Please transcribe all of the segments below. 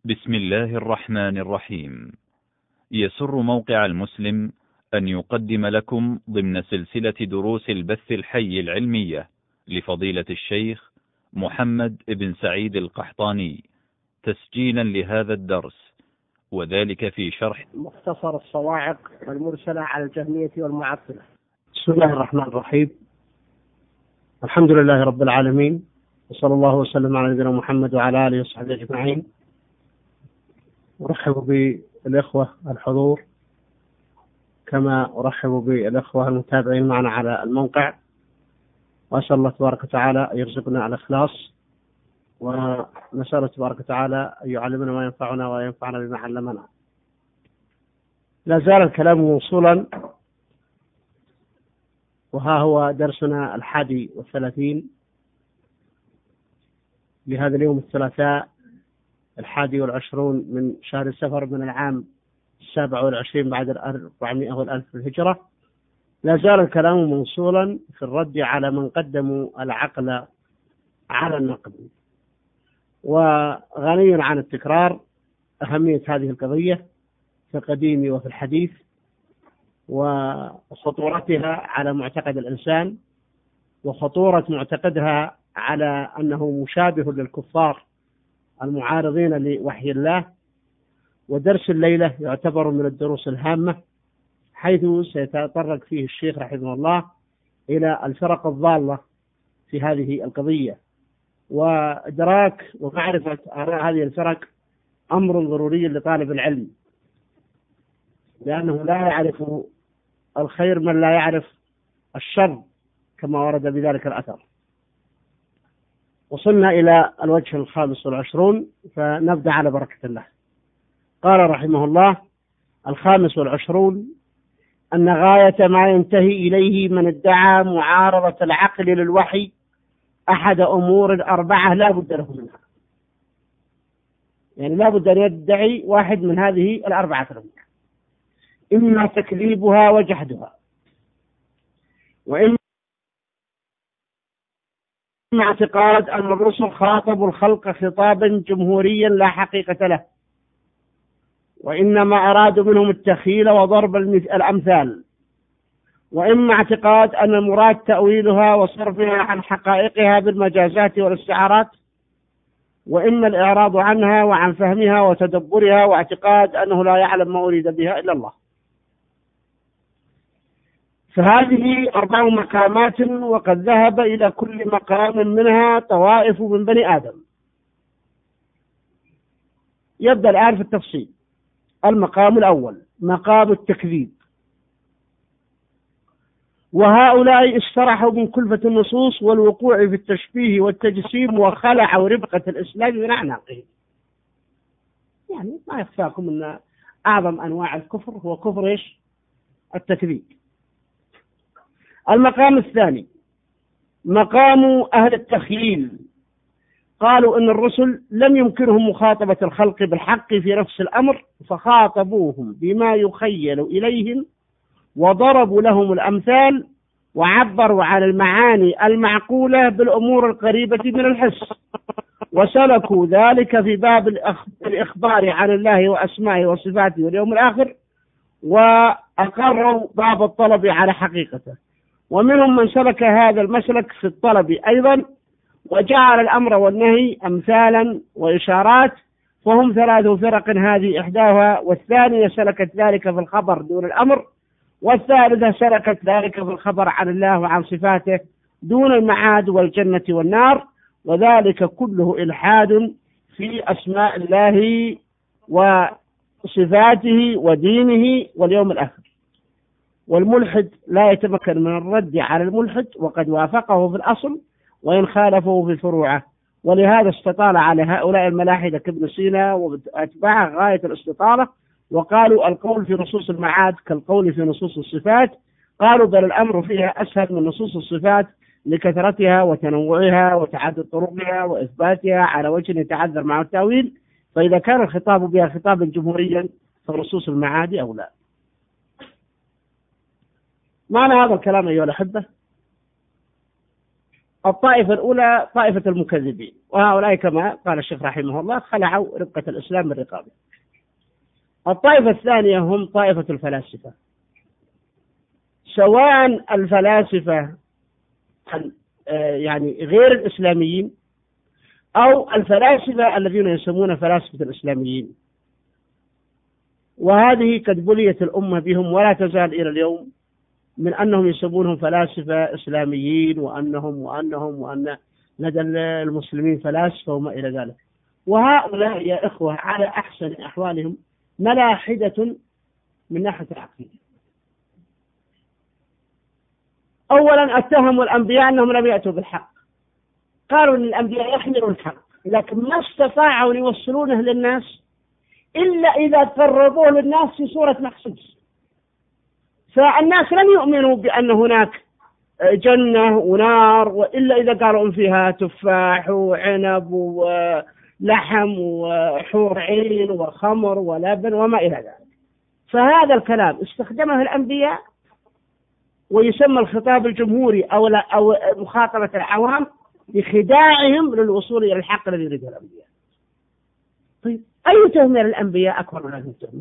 بسم الله الرحمن الرحيم. يسر موقع المسلم أن يقدم لكم ضمن سلسلة دروس البث الحي العلمية لفضيلة الشيخ محمد بن سعيد القحطاني تسجيلا لهذا الدرس، وذلك في شرح مختصر الصواعق المرسلة على الجهمية والمعطلة. بسم الله الرحمن الرحيم. الحمد لله رب العالمين، وصلى الله وسلم على نبينا محمد وعلى آله وصحبه أجمعين. أرحب بالإخوة الحضور كما أرحب بالإخوة المتابعين معنا على الموقع، وأسأل الله تبارك وتعالى أن يرزقنا الإخلاص، ونسأل تبارك وتعالى أن يعلمنا ما ينفعنا وينفعنا بما علمنا. لا زال الكلام موصولا، وها هو درسنا 31 لهذا اليوم الثلاثاء 21 من شهر سفر من العام 27 بعد 400 والألف الهجرة. لا زال الكلام موصولا في الرد على من قدموا العقل على النقل، وغني عن التكرار أهمية هذه القضية في القديم وفي الحديث، وخطورتها على معتقد الإنسان، وخطورة معتقدها على أنه مشابه للكفار المعارضين لوحي الله. ودرس الليلة يعتبر من الدروس الهامة، حيث سيتطرق فيه الشيخ رحمه الله إلى الفرق الضالة في هذه القضية، وإدراك ومعرفة آراء هذه الفرق أمر ضروري لطالب العلم، لأنه لا يعرف الخير من لا يعرف الشر، كما ورد بذلك الأثر. وصلنا إلى الوجه 25، فنبدأ على بركة الله. قال رحمه الله: 25 أن غاية ما ينتهي إليه من ادعى معارضة العقل للوحي أحد أمور 4 لا بد له منها، يعني لا بد أن يدعي واحد من هذه 4 الأمور: إما تكذيبها وجحدها، وإما اعتقاد أن الرسل خاطبوا الخلق خطابا جمهوريا لا حقيقة له، وإنما أرادوا منهم التخيل وضرب الأمثال، وإما اعتقاد أن المراد تأويلها وصرفها عن حقائقها بالمجازات والاستعارات، وإما الإعراض عنها وعن فهمها وتدبرها، واعتقاد أنه لا يعلم ما أريد بها إلا الله. فهذه 4 مقامات، وقد ذهب إلى كل مقام منها طوائف من بني آدم. يبدأ الآن في التفصيل. المقام الأول مقام التكذيب، وهؤلاء استرحوا من كلفة النصوص والوقوع في التشبيه والتجسيم، وخلعوا ربقة الإسلام من أعناقهم. يعني ما يخفاكم أن أعظم أنواع الكفر هو كفر التكذيب. المقام الثاني مقام أهل التخييل، قالوا إن الرسل لم يمكنهم مخاطبة الخلق بالحق في نفس الأمر، فخاطبوهم بما يخيل إليهم، وضربوا لهم الأمثال، وعبروا عن المعاني المعقولة بالأمور القريبة من الحس، وسلكوا ذلك في باب الإخبار عن الله وأسمائه وصفاته واليوم الآخر، وأقروا باب الطلب على حقيقته. ومنهم من سلك هذا المسلك في الطلب أيضا، وجعل الأمر والنهي أمثالا وإشارات، فهم 3 فرق، هذه إحداها، والثانية سلكت ذلك في الخبر دون الأمر، والثالثة سلكت ذلك في الخبر عن الله وعن صفاته دون المعاد والجنة والنار، وذلك كله إلحاد في أسماء الله وصفاته ودينه واليوم الآخر. والملحد لا يتمكن من الرد على الملحد وقد وافقه في الأصل، وإن خالفه في فروعه. ولهذا استطال على هؤلاء الملاحدة كابن سينا وأتباعه غاية الاستطالة، وقالوا القول في نصوص المعاد كالقول في نصوص الصفات. قالوا بل الأمر فيها أسهل من نصوص الصفات لكثرتها وتنوعها وتعدد طرقها وإثباتها على وجه يتعذر مع التأويل، فإذا كان الخطاب بها خطابا جمهوريا فنصوص المعاد أولى. معنى هذا الكلام أيها الأحبة الطائفة الأولى طائفة المكذبين، وهؤلاء كما قال الشيخ رحمه الله خلعوا رقة الإسلام من رقابه. الطائفة الثانية هم طائفة الفلاسفة، سواء الفلاسفة يعني غير الإسلاميين أو الفلاسفة الذين يسمون فلاسفة الإسلاميين، وهذه قد بليت الأمة بهم ولا تزال إلى اليوم من أنهم يسمونهم فلاسفة إسلاميين وأن لدى المسلمين فلاسفة وما إلى ذلك. وهؤلاء يا إخوة على أحسن أحوالهم ملاحدة من ناحية العقيدة. أولا اتهموا الأنبياء أنهم لم يأتوا بالحق، قالوا أن الأنبياء يحملون الحق لكن ما استطاعوا يوصلونه للناس إلا إذا قربوه للناس في صورة محسوس. فالناس لم يؤمنوا بأن هناك جنة ونار وإلا إذا قالوا إن فيها تفاح وعنب ولحم وحور عين وخمر ولبن وما إلى ذلك. فهذا الكلام استخدمه الأنبياء ويسمى الخطاب الجمهوري أو مخاطبة العوام بخداعهم للوصول إلى الحق الذي يريده الأنبياء. طيب أي تهمة للأنبياء أكبر من هذه التهمة؟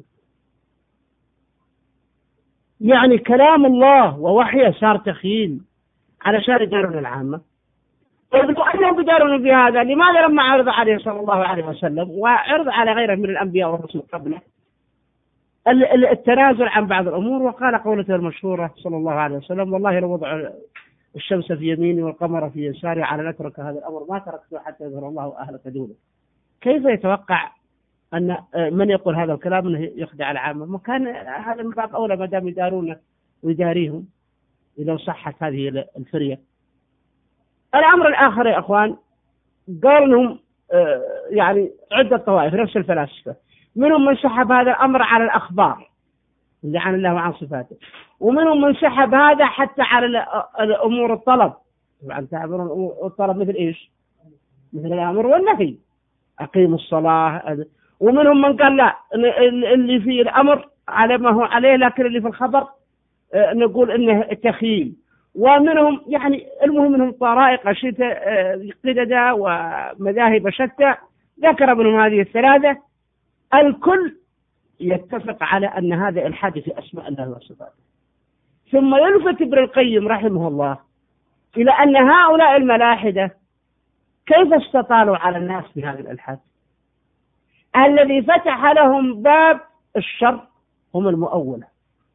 يعني كلام الله ووحيه صار تخيل علشان يدارون العامة. طيب لو أنهم يدارون بهذا لماذا لما عرض عليه صلى الله عليه وسلم وعرض على غيره من الأنبياء والرسل قبله التنازل عن بعض الأمور، وقال قولته المشهورة صلى الله عليه وسلم: والله لو وضع الشمس في يميني والقمر في يساري على نترك هذا الأمر ما تركته حتى يظهر الله أهلك دونه. كيف يتوقع أن من يقول هذا الكلام أنه يخدع العامة؟ ما كان هذا من باب أولى ما دام يدارونه ويداريهم إذا صحت هذه الفرية. الأمر الآخر يا أخوان، قال أنهم يعني عدة طوائف نفس الفلاسفة، منهم من سحب هذا الأمر على الأخبار اللي عن الله وعن صفاته، ومنهم من سحب هذا حتى على الأمور الطلب. طبعا تعبرون الطلب مثل إيش؟ مثل الأمر والنهي، أقيموا الصلاة. ومنهم من قال لا، اللي في الأمر على ما هو عليه لكن اللي في الخبر نقول إنه تخيل. ومنهم يعني المهم منهم طرائق قددة ومذاهب شتى، ذكر منهم هذه الثلاثة. الكل يتفق على أن هذا الحاد في أسماء الله وصفاته. ثم يلفت ابن القيم رحمه الله إلى أن هؤلاء الملاحدة كيف استطالوا على الناس بهذا الإلحاد؟ الذي فتح لهم باب الشر هم المؤولة.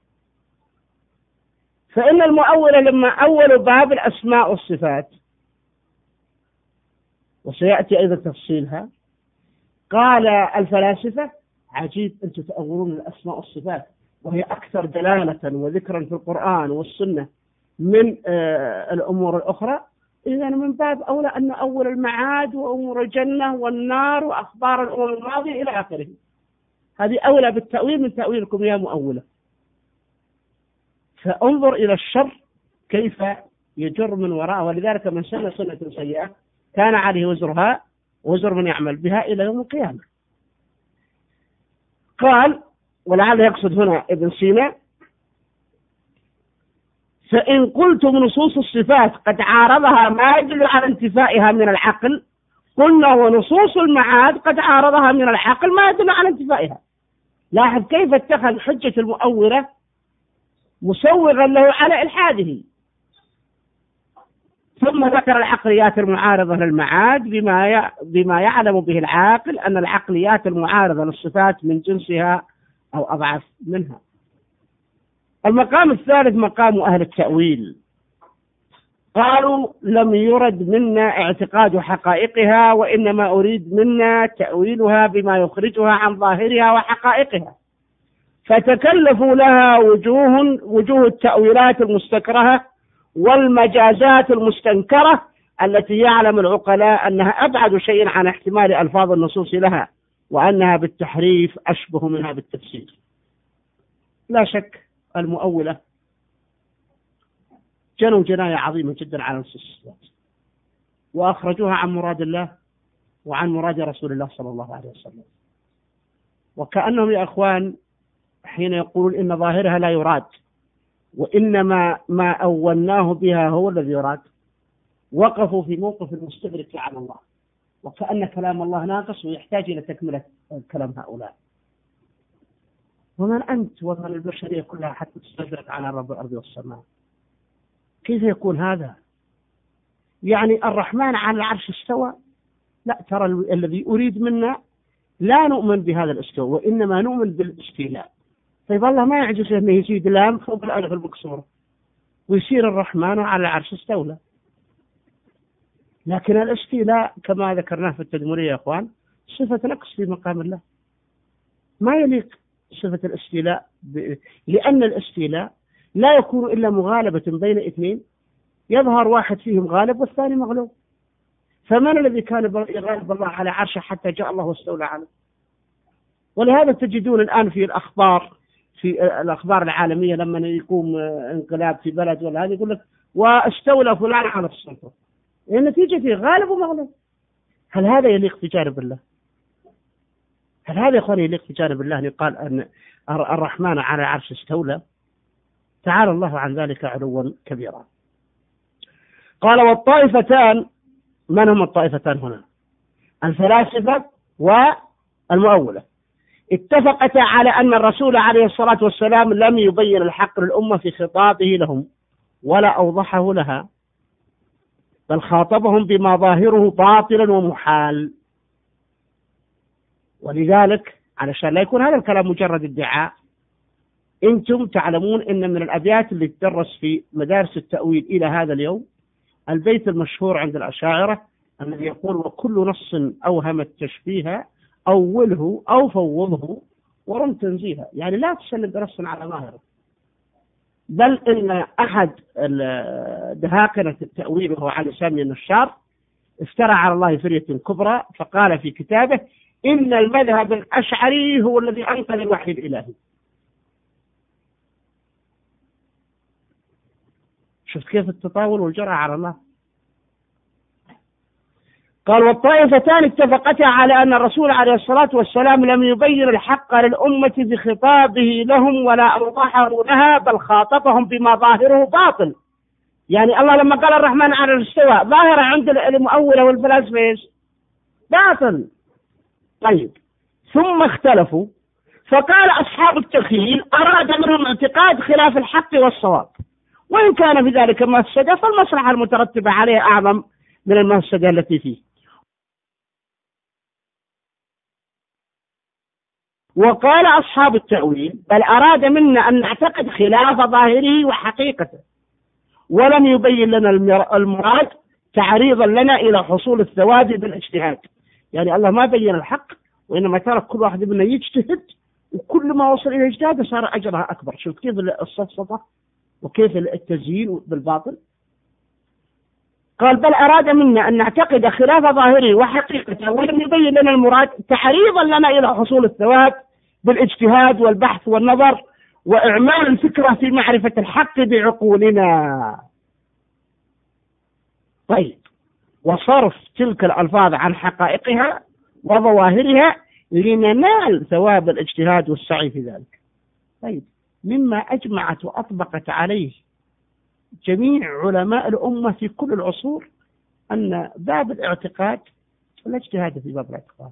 فإن المؤولة لما أولوا باب الأسماء والصفات، وسيأتي أيضا تفصيلها، قال الفلاسفة: عجيب أنتم تأولون الأسماء والصفات وهي أكثر دلالة وذكرا في القرآن والسنة من الأمور الأخرى، إذا من باب أولى أن أول المعاد وأمور الجنة والنار وأخبار الأمم الماضية إلى آخره. هذه أولى بالتأويل من تأويلكم يا مؤولة. فانظر إلى الشر كيف يجر من وراءه، ولذلك من سن سنة سيئة كان عليه وزرها وزر من يعمل بها إلى يوم القيامة. قال، ولعل يقصد هنا ابن سينا: فإن قلتم نصوص الصفات قد عارضها ما يدل على انتفائها من العقل، قلنا ونصوص المعاد قد عارضها من العقل ما يدل على انتفائها. لاحظ كيف اتخذ حجة المؤولة مسوغا له على إلحاده. ثم ذكر العقليات المعارضة للمعاد بما يعلم به العاقل أن العقليات المعارضة للصفات من جنسها أو أضعف منها. المقام الثالث مقام أهل التأويل. قالوا: لم يرد منا اعتقاد حقائقها، وإنما أريد منا تأويلها بما يخرجها عن ظاهرها وحقائقها. فتكلفوا لها وجوه التأويلات المستكرهة والمجازات المستنكرة التي يعلم العقلاء أنها أبعد شيء عن احتمال ألفاظ النصوص لها، وأنها بالتحريف أشبه منها بالتفسير. لا شك المؤولة جنوا جناية عظيمة جدا على نصوص الصفات، وأخرجوها عن مراد الله وعن مراد رسول الله صلى الله عليه وسلم. وكأنهم يا أخوان حين يقولون إن ظاهرها لا يراد، وإنما ما أولناه بها هو الذي يراد. وقفوا في موقف المستدرك على الله، وكأن كلام الله ناقص ويحتاج إلى تكملة كلام هؤلاء. ومن أنت ومن البشرية كلها حتى تستدرك على رب الأرض والسماء؟ كيف يكون هذا؟ يعني الرحمن على العرش استوى؟ لا، ترى الذي أريد منا لا نؤمن بهذا الاستواء، وإنما نؤمن بالاستيلاء. طيب الله ما يعجز أنه يزيد لام فوق الألف المكسورة ويصير الرحمن على العرش استولى. لكن الاستيلاء كما ذكرناه في التدمرية يا أخوان صفة نقص في مقام الله، ما يليق صفة الاستيلاء لأن الاستيلاء لا يكون إلا مغالبة بين اثنين، يظهر واحد فيهم غالب والثاني مغلوب. فمن الذي كان يغالب الله على عرشه حتى جاء الله واستولى عليه؟ ولهذا تجدون الآن في الأخبار العالمية لما يقوم انقلاب في بلد ولا هذا يقول لك واستولى فلان على السلطة، النتيجة فيه غالب ومغلوب. هل هذا يليق في جانب الله؟ هل هذا يا اخواني يليق في جانب الله؟ يقال أن الرحمن على العرش استولى؟ تعالى الله عن ذلك علوا كبيرا. قال والطائفتان، من هم الطائفتان هنا؟ الفلاسفة والمؤولة، اتفقتا على أن الرسول عليه الصلاة والسلام لم يبين الحق للأمة في خطابه لهم ولا أوضحه لها، بل خاطبهم بما ظاهره باطلا ومحال. ولذلك علشان لا يكون هذا الكلام مجرد ادعاء، أنتم تعلمون أن من الأبيات اللي تدرس في مدارس التأويل إلى هذا اليوم البيت المشهور عند الأشاعرة الذي يقول وكل نص أوهم التشبيه أوله أو فوضه ورم تنزيها، يعني لا تسلم بنص على ظاهره. بل إن أحد دهاقنة التأويل وهو علي سامي النشار افترى على الله فرية كبرى، فقال في كتابه إن المذهب الأشعري هو الذي أنقذ الوحي الإلهي. شفت كيف التطاول والجرأة على الله؟ قال والطائفتان اتفقتا على أن الرسول عليه الصلاة والسلام لم يبين الحق للأمة بخطابه لهم ولا أوضحه لها، بل خاطبهم بما ظاهره باطل. يعني الله لما قال الرحمن على الاستواء ظاهرة عند المؤولة والفلاسفة باطل. طيب ثم اختلفوا، فقال أصحاب التخيل أراد منهم اعتقاد خلاف الحق والصواب، وإن كان في ذلك مفسدة فالمصلحة المترتبة عليه أعظم من المفسدة التي فيه. وقال أصحاب التأويل بل أراد منا أن نعتقد خلاف ظاهره وحقيقته، ولم يبين لنا المراد تعريضا لنا إلى حصول الثواب بالاجتهاد. يعني الله ما بين الحق، وإنما ترك كل واحد منا يجتهد، وكل ما وصل إلى اجتهاده صار أجرها أكبر. شوف كيف الصفصفة وكيف التزيين بالباطل. قال بل أراد منا أن نعتقد خلاف ظاهره وحقيقته، ولم يبين لنا المراد تعريضا لنا إلى حصول الثواب بالاجتهاد والبحث والنظر وإعمال الفكرة في معرفة الحق بعقولنا. طيب وصرف تلك الألفاظ عن حقائقها وظواهرها لننال ثواب الاجتهاد والسعي في ذلك. طيب مما أجمعت وأطبقت عليه جميع علماء الأمة في كل العصور أن باب الاعتقاد لا اجتهاد في باب الاعتقاد.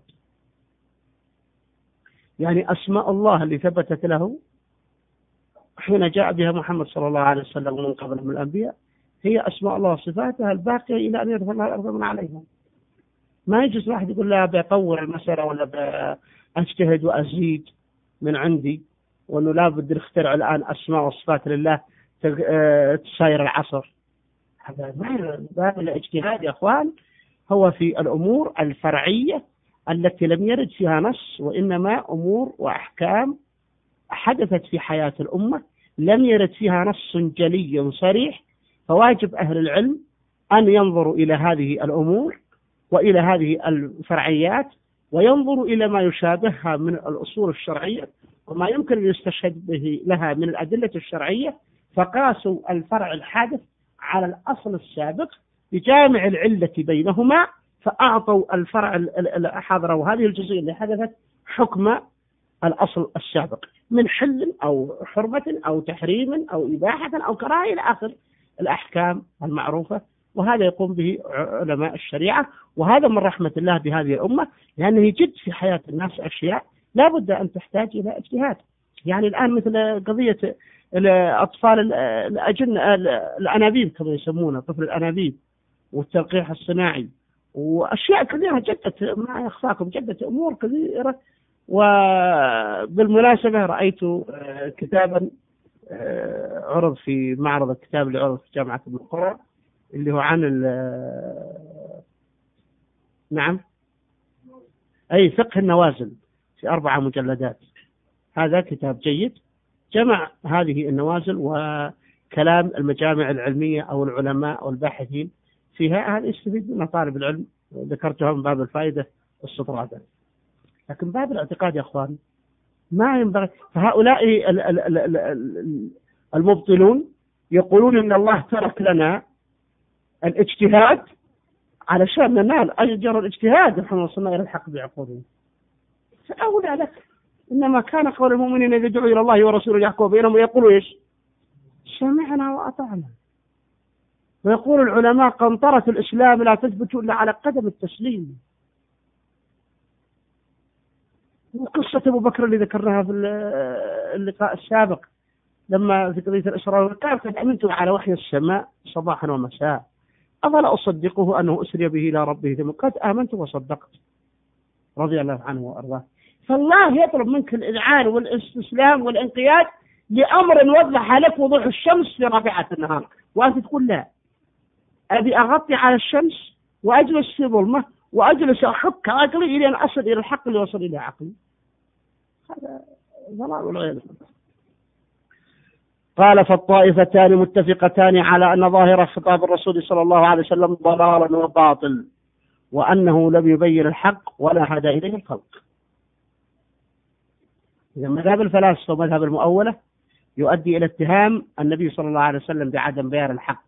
يعني أسماء الله اللي ثبتت له حين جاء بها محمد صلى الله عليه وسلم من قبل من الأنبياء هي أسماء الله وصفاتها الباقية إلى أن يرفع الله الأرض من عليها. ما يجوز واحد يقول لا بطور المسألة ولا بأجتهد وأزيد من عندي، وأنه لا بد نخترع الآن أسماء وصفات لله تساير العصر. هذا باب الاجتهاد يا أخوان هو في الأمور الفرعية التي لم يرد فيها نص، وإنما أمور وأحكام حدثت في حياة الأمة لم يرد فيها نص جلي صريح، فواجب أهل العلم أن ينظروا إلى هذه الأمور وإلى هذه الفرعيات وينظروا إلى ما يشابهها من الأصول الشرعية وما يمكن أن يستشهد به لها من الأدلة الشرعية، فقاسوا الفرع الحادث على الأصل السابق بجامع العلة بينهما، فأعطوا الفرع حضروا هذه الجزئية اللي حدثت حكم الأصل السابق من حل أو حرمة أو تحريم أو إباحة أو كراهة إلى آخر الأحكام المعروفة وهذا يقوم به علماء الشريعة. وهذا من رحمة الله بهذه الأمة، لأنه يجد في حياة الناس أشياء لا بد أن تحتاج إلى اجتهاد. يعني الآن مثل قضية الأطفال الأنابيب كما يسمونه، طفل الأنابيب والتلقيح الصناعي وأشياء كثيرة جدت ما يخفاكم، جدت أمور كثيرة. وبالمناسبة رأيت كتابا عرض في معرض الكتاب اللي عرض في جامعة ابن قرى، اللي هو عن نعم أي فقه النوازل في 4 مجلدات. هذا كتاب جيد جمع هذه النوازل وكلام المجامع العلمية أو العلماء أو الباحثين فيها، هذا يستفيد منها طالب العلم. ذكرتها من باب الفائدة والسترادة، لكن باب الاعتقاد يا أخوان ما ينبغي. فهؤلاء المبطلون يقولون إن الله ترك لنا الاجتهاد علشان ننال أجر الاجتهاد نحن وصلنا إلى الحق بعقولنا. فأولى لك، إنما كان قول المؤمنين إذا دعوا إلى الله ورسوله يحكموا بينهم ويقولوا إيش؟ سمعنا وأطعنا. ويقول العلماء قنطرة الإسلام لا تثبت إلا على قدم التسليم. وقصة أبو بكر اللي ذكرناها في اللقاء السابق لما في قضية الإسراء والمعراج، قد أمنت على وحي السماء صباحا ومساء أفلا أصدقه أنه أسري به إلى ربه ثم قد آمنت وصدقت، رضي الله عنه وأرضاه. فالله يطلب منك الإذعان والاستسلام والانقياد لأمر وضح لك وضوح الشمس في رابعة النهار، وأنت تقول لا، أبي أغطي على الشمس وأجلس في ظلمة وأجلس أحك عقلي إلى أن أصل إلى الحق اللي وصل إلى عقلي. هذا ضلال والعياذ بالله. قال فالطائفتان متفقتان على أن ظاهر خطاب الرسول صلى الله عليه وسلم ضلال وباطل، وأنه لم يبين الحق ولا هدى إليه الخلق. إذا مذهب الفلاسفة ومذهب المؤولة يؤدي إلى اتهام النبي صلى الله عليه وسلم بعدم بيان الحق.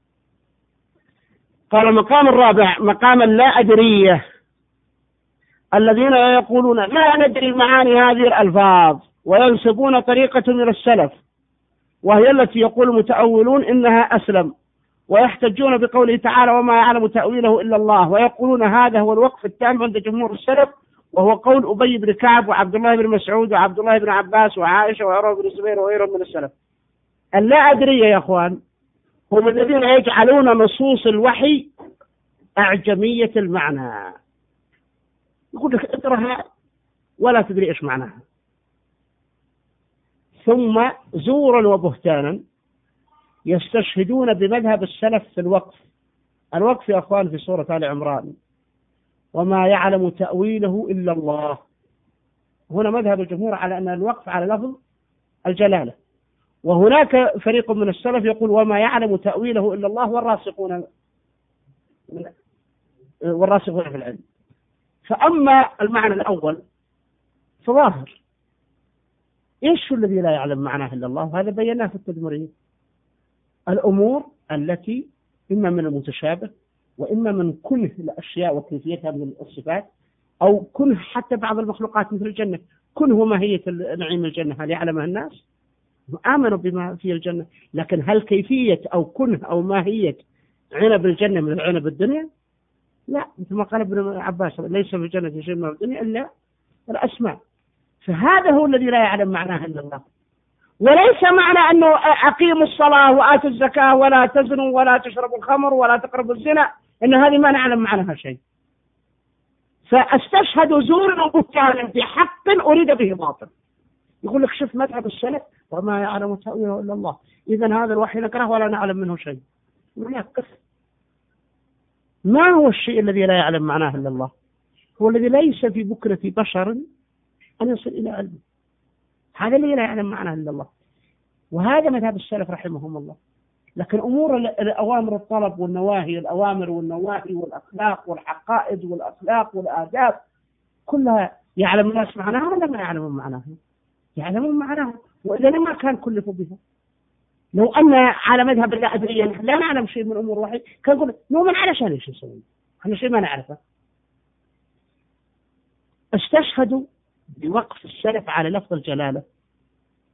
قال المقام الرابع مقام اللا أدرية، الذين يقولون لا ندري معاني هذه الألفاظ وينسبون طريقة من السلف، وهي التي يقول المتأولون إنها أسلم، ويحتجون بقوله تعالى وما يعلم تأويله إلا الله، ويقولون هذا هو الوقف التام عند جمهور السلف، وهو قول أبي بن كعب وعبد الله بن مسعود وعبد الله بن عباس وعائشة وعروة بن الزبير وغيرهم من السلف. اللا أدرية يا أخوان هم الذين يجعلون نصوص الوحي أعجمية المعنى، يقول لك اقرأها ولا تدري إيش معناها. ثم زورا وبهتانا يستشهدون بمذهب السلف في الوقف. الوقف يا أخوان في سورة آل عمران وما يعلم تأويله إلا الله، هنا مذهب الجمهور على أن الوقف على لفظ الجلالة، وهناك فريق من السلف يقول وما يعلم تأويله إلا الله والراسخون في العلم. فأما المعنى الأول فظاهر، إيش الذي لا يعلم معناه إلا الله؟ هذا بيناه في التدمرية. الأمور التي إما من المتشابه وإما من كنه الأشياء وكيفيتها من الصفات، أو كنه حتى بعض المخلوقات مثل الجنة، كنه وماهية نعيم الجنة هل يعلمها الناس؟ آمنوا بما في الجنة، لكن هل كيفية أو كنه أو ماهية عنب الجنة من عنب الدنيا؟ لا، مثل ما قال ابن عباس ليس في الجنة شيء من الدنيا إلا الأسماء. فهذا هو الذي لا يعلم معناه إلا الله. وليس معنى أنه أقيموا الصلاة وآتوا الزكاة ولا تزنوا ولا تشربوا الخمر ولا تقربوا الزنا إن هذه ما نعلم معناها شيء. فاستشهد زورا وبهتانا في حق أريد به باطل. يقول لك شوف مذهب السلف وما يعلم تأويله إلا الله، إذا هذا الوحي نكره ولا نعلم منه شيء. ما هو الشيء الذي لا يعلم معناه إلا الله؟ هو الذي ليس في بكرة بشر أن يصل إلى علمه، هذا الذي لا يعلم معناه إلا الله. وهذا مذهب السلف رحمهم الله. لكن أمور الأوامر الطلب والنواهي، الأوامر والنواهي والأخلاق والعقائد والأخلاق والآداب كلها يعلم الناس معناها ولا ما يعلمون معناها؟ يعلمون معناها، وإذا ما كان كلفوا بها. لو أن على مذهب اللا أدرية لا نعلم شيء من أمور الوحي كان يقول نؤمن علشان إيش نسوي؟ احنا شيء ما نعرفه. استشهدوا بوقف السلف على لفظ الجلالة،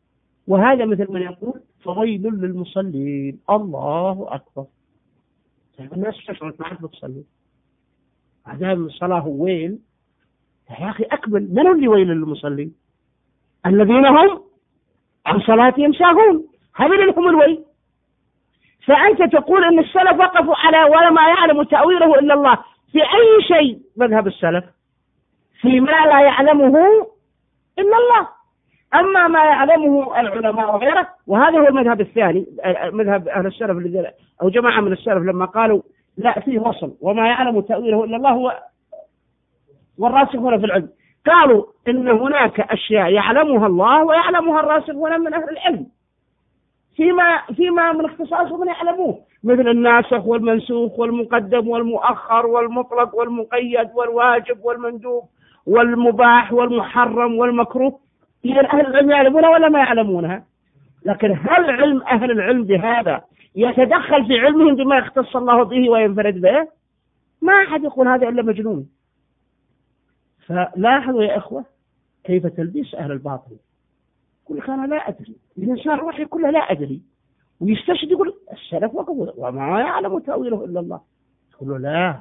وهذا مثل من يقول فويل للمصلين. الله أكبر. الناس تشعر ما عاد بتصلي، عدم الصلاة ويل. يا أخي أكمل، من اللي ويل للمصلين؟ الذين هم عن صلاتهم ساهون، هذول هم الويل. فأنت تقول أن السلف وقفوا على ولا ما يعلم تأويله إلا الله. في أي شيء مذهب السلف؟ فيما لا يعلمه إلا الله. أما ما يعلمه العلماء وغيره، وهذا هو المذهب الثاني، مذهب أهل السلف أو جماعة من السلف لما قالوا لا فيه وصل وما يعلم تأويله إلا الله هو والراسخون في العلم، قالوا إن هناك أشياء يعلمها الله ويعلمها الراسخون من أهل العلم فيما من اختصاصهم من يعلموه، مثل الناسخ والمنسوخ والمقدم والمؤخر والمطلق والمقيد والواجب والمندوب والمباح والمحرم والمكروه. إذن أهل العلم يعلمونها ولا ما يعلمونها؟ لكن هل علم أهل العلم بهذا يتدخل في علمهم بما يختص الله به وينفرد به؟ ما أحد يقول هذا إلا مجنون. فلاحظوا يا إخوة كيف تلبيس أهل الباطل. يقول لك أنا لا أدري، الإنسان روح يقول له لا أدري، ويستشهد يقول السلف وقفوا وما يعلم تأويله إلا الله. يقول له لا،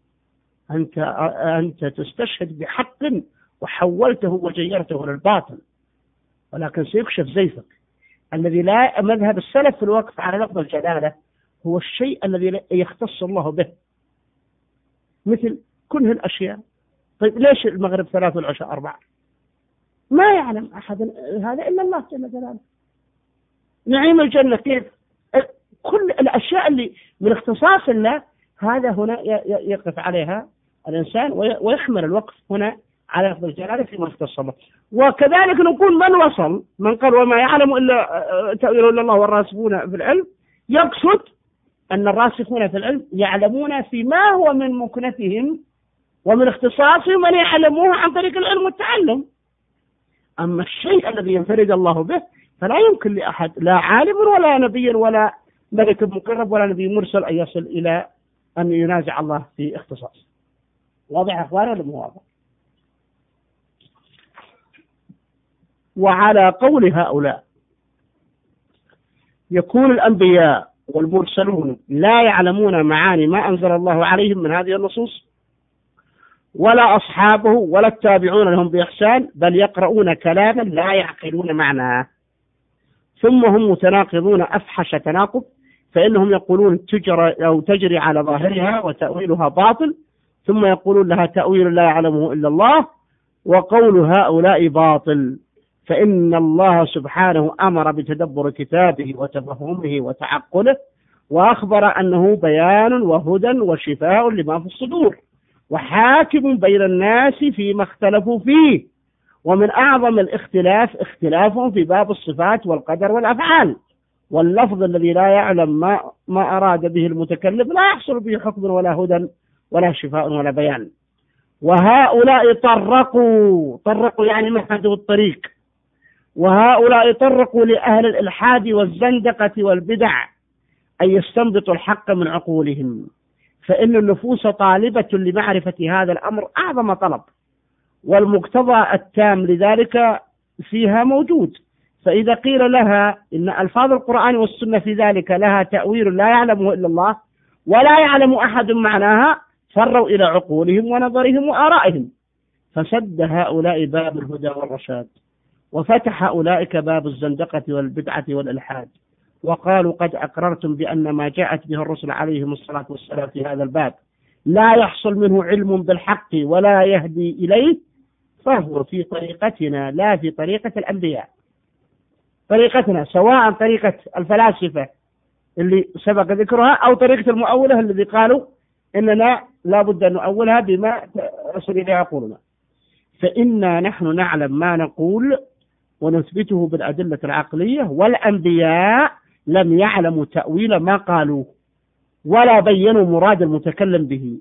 أنت تستشهد بحق وحولته وجيرته للباطل، ولكن سيكشف زيفك. الذي لا مذهب السلف في الوقف على لفظ الجلالة هو الشيء الذي يختص الله به، مثل كل الأشياء. طيب ليش المغرب 3 والعشاء 4؟ ما يعلم أحد هذا إلا الله جل جلاله. نعيم الجنة كيف؟ كل الأشياء اللي من اختصاص الله هذا هنا يقف عليها الإنسان ويحمل الوقف هنا على لفظ الجلالة فيما اختص الله. وكذلك نقول من وصل، من قال وما يعلم إلا تأويله إلا الله والراسخون في العلم، يقصد أن الراسخون في العلم يعلمون فيما هو من مكنتهم ومن اختصاصهم من يعلموه عن طريق العلم والتعلم. أما الشيء الذي ينفرد الله به فلا يمكن لأحد، لا عالم ولا نبي ولا ملك مقرب ولا نبي مرسل، أن يصل إلى أن ينازع الله في اختصاص. واضح يا أخواني ولا مو واضح؟ وعلى قول هؤلاء يكون الأنبياء والمرسلون لا يعلمون معاني ما أنزل الله عليهم من هذه النصوص، ولا أصحابه ولا التابعون لهم بإحسان، بل يقرؤون كلاما لا يعقلون معناه، ثم هم متناقضون أفحش تناقض، فإنهم يقولون تجري على ظاهرها وتأويلها باطل، ثم يقولون لها تأويل لا يعلمه إلا الله، وقول هؤلاء باطل، فإن الله سبحانه أمر بتدبر كتابه وتفهمه وتعقله، وأخبر أنه بيان وهدى وشفاء لما في الصدور، وحاكم بين الناس فيما اختلفوا فيه. ومن أعظم الاختلاف اختلافهم في باب الصفات والقدر والأفعال، واللفظ الذي لا يعلم ما أراد به المتكلم لا يحصل به حكم ولا هدى ولا شفاء ولا بيان. وهؤلاء طرقوا يعني مهدوا الطريق، وهؤلاء طرقوا لأهل الإلحاد والزندقة والبدع أن يستنبطوا الحق من عقولهم، فإن النفوس طالبة لمعرفة هذا الأمر أعظم طلب، والمقتضى التام لذلك فيها موجود. فإذا قيل لها إن ألفاظ القرآن والسنة في ذلك لها تأويل لا يعلمه إلا الله ولا يعلم أحد معناها، فروا إلى عقولهم ونظرهم وآرائهم، فسد هؤلاء باب الهدى والرشاد، وفتح أولئك باب الزندقة والبدعة والإلحاد، وقالوا قد أقررتم بأن ما جاءت به الرسل عليهم الصلاة والسلام في هذا الباب لا يحصل منه علم بالحق ولا يهدي إليه، فهو في طريقتنا لا في طريقة الأنبياء. طريقتنا سواء طريقة الفلاسفة اللي سبق ذكرها أو طريقة المؤولة الذي قالوا إننا لا بد أن نؤولها بما رسل إليه عقولنا. فإنا نحن نعلم ما نقول ونثبته بالأدلة العقلية، والأنبياء لم يعلموا تأويل ما قالوه ولا بينوا مراد المتكلم به،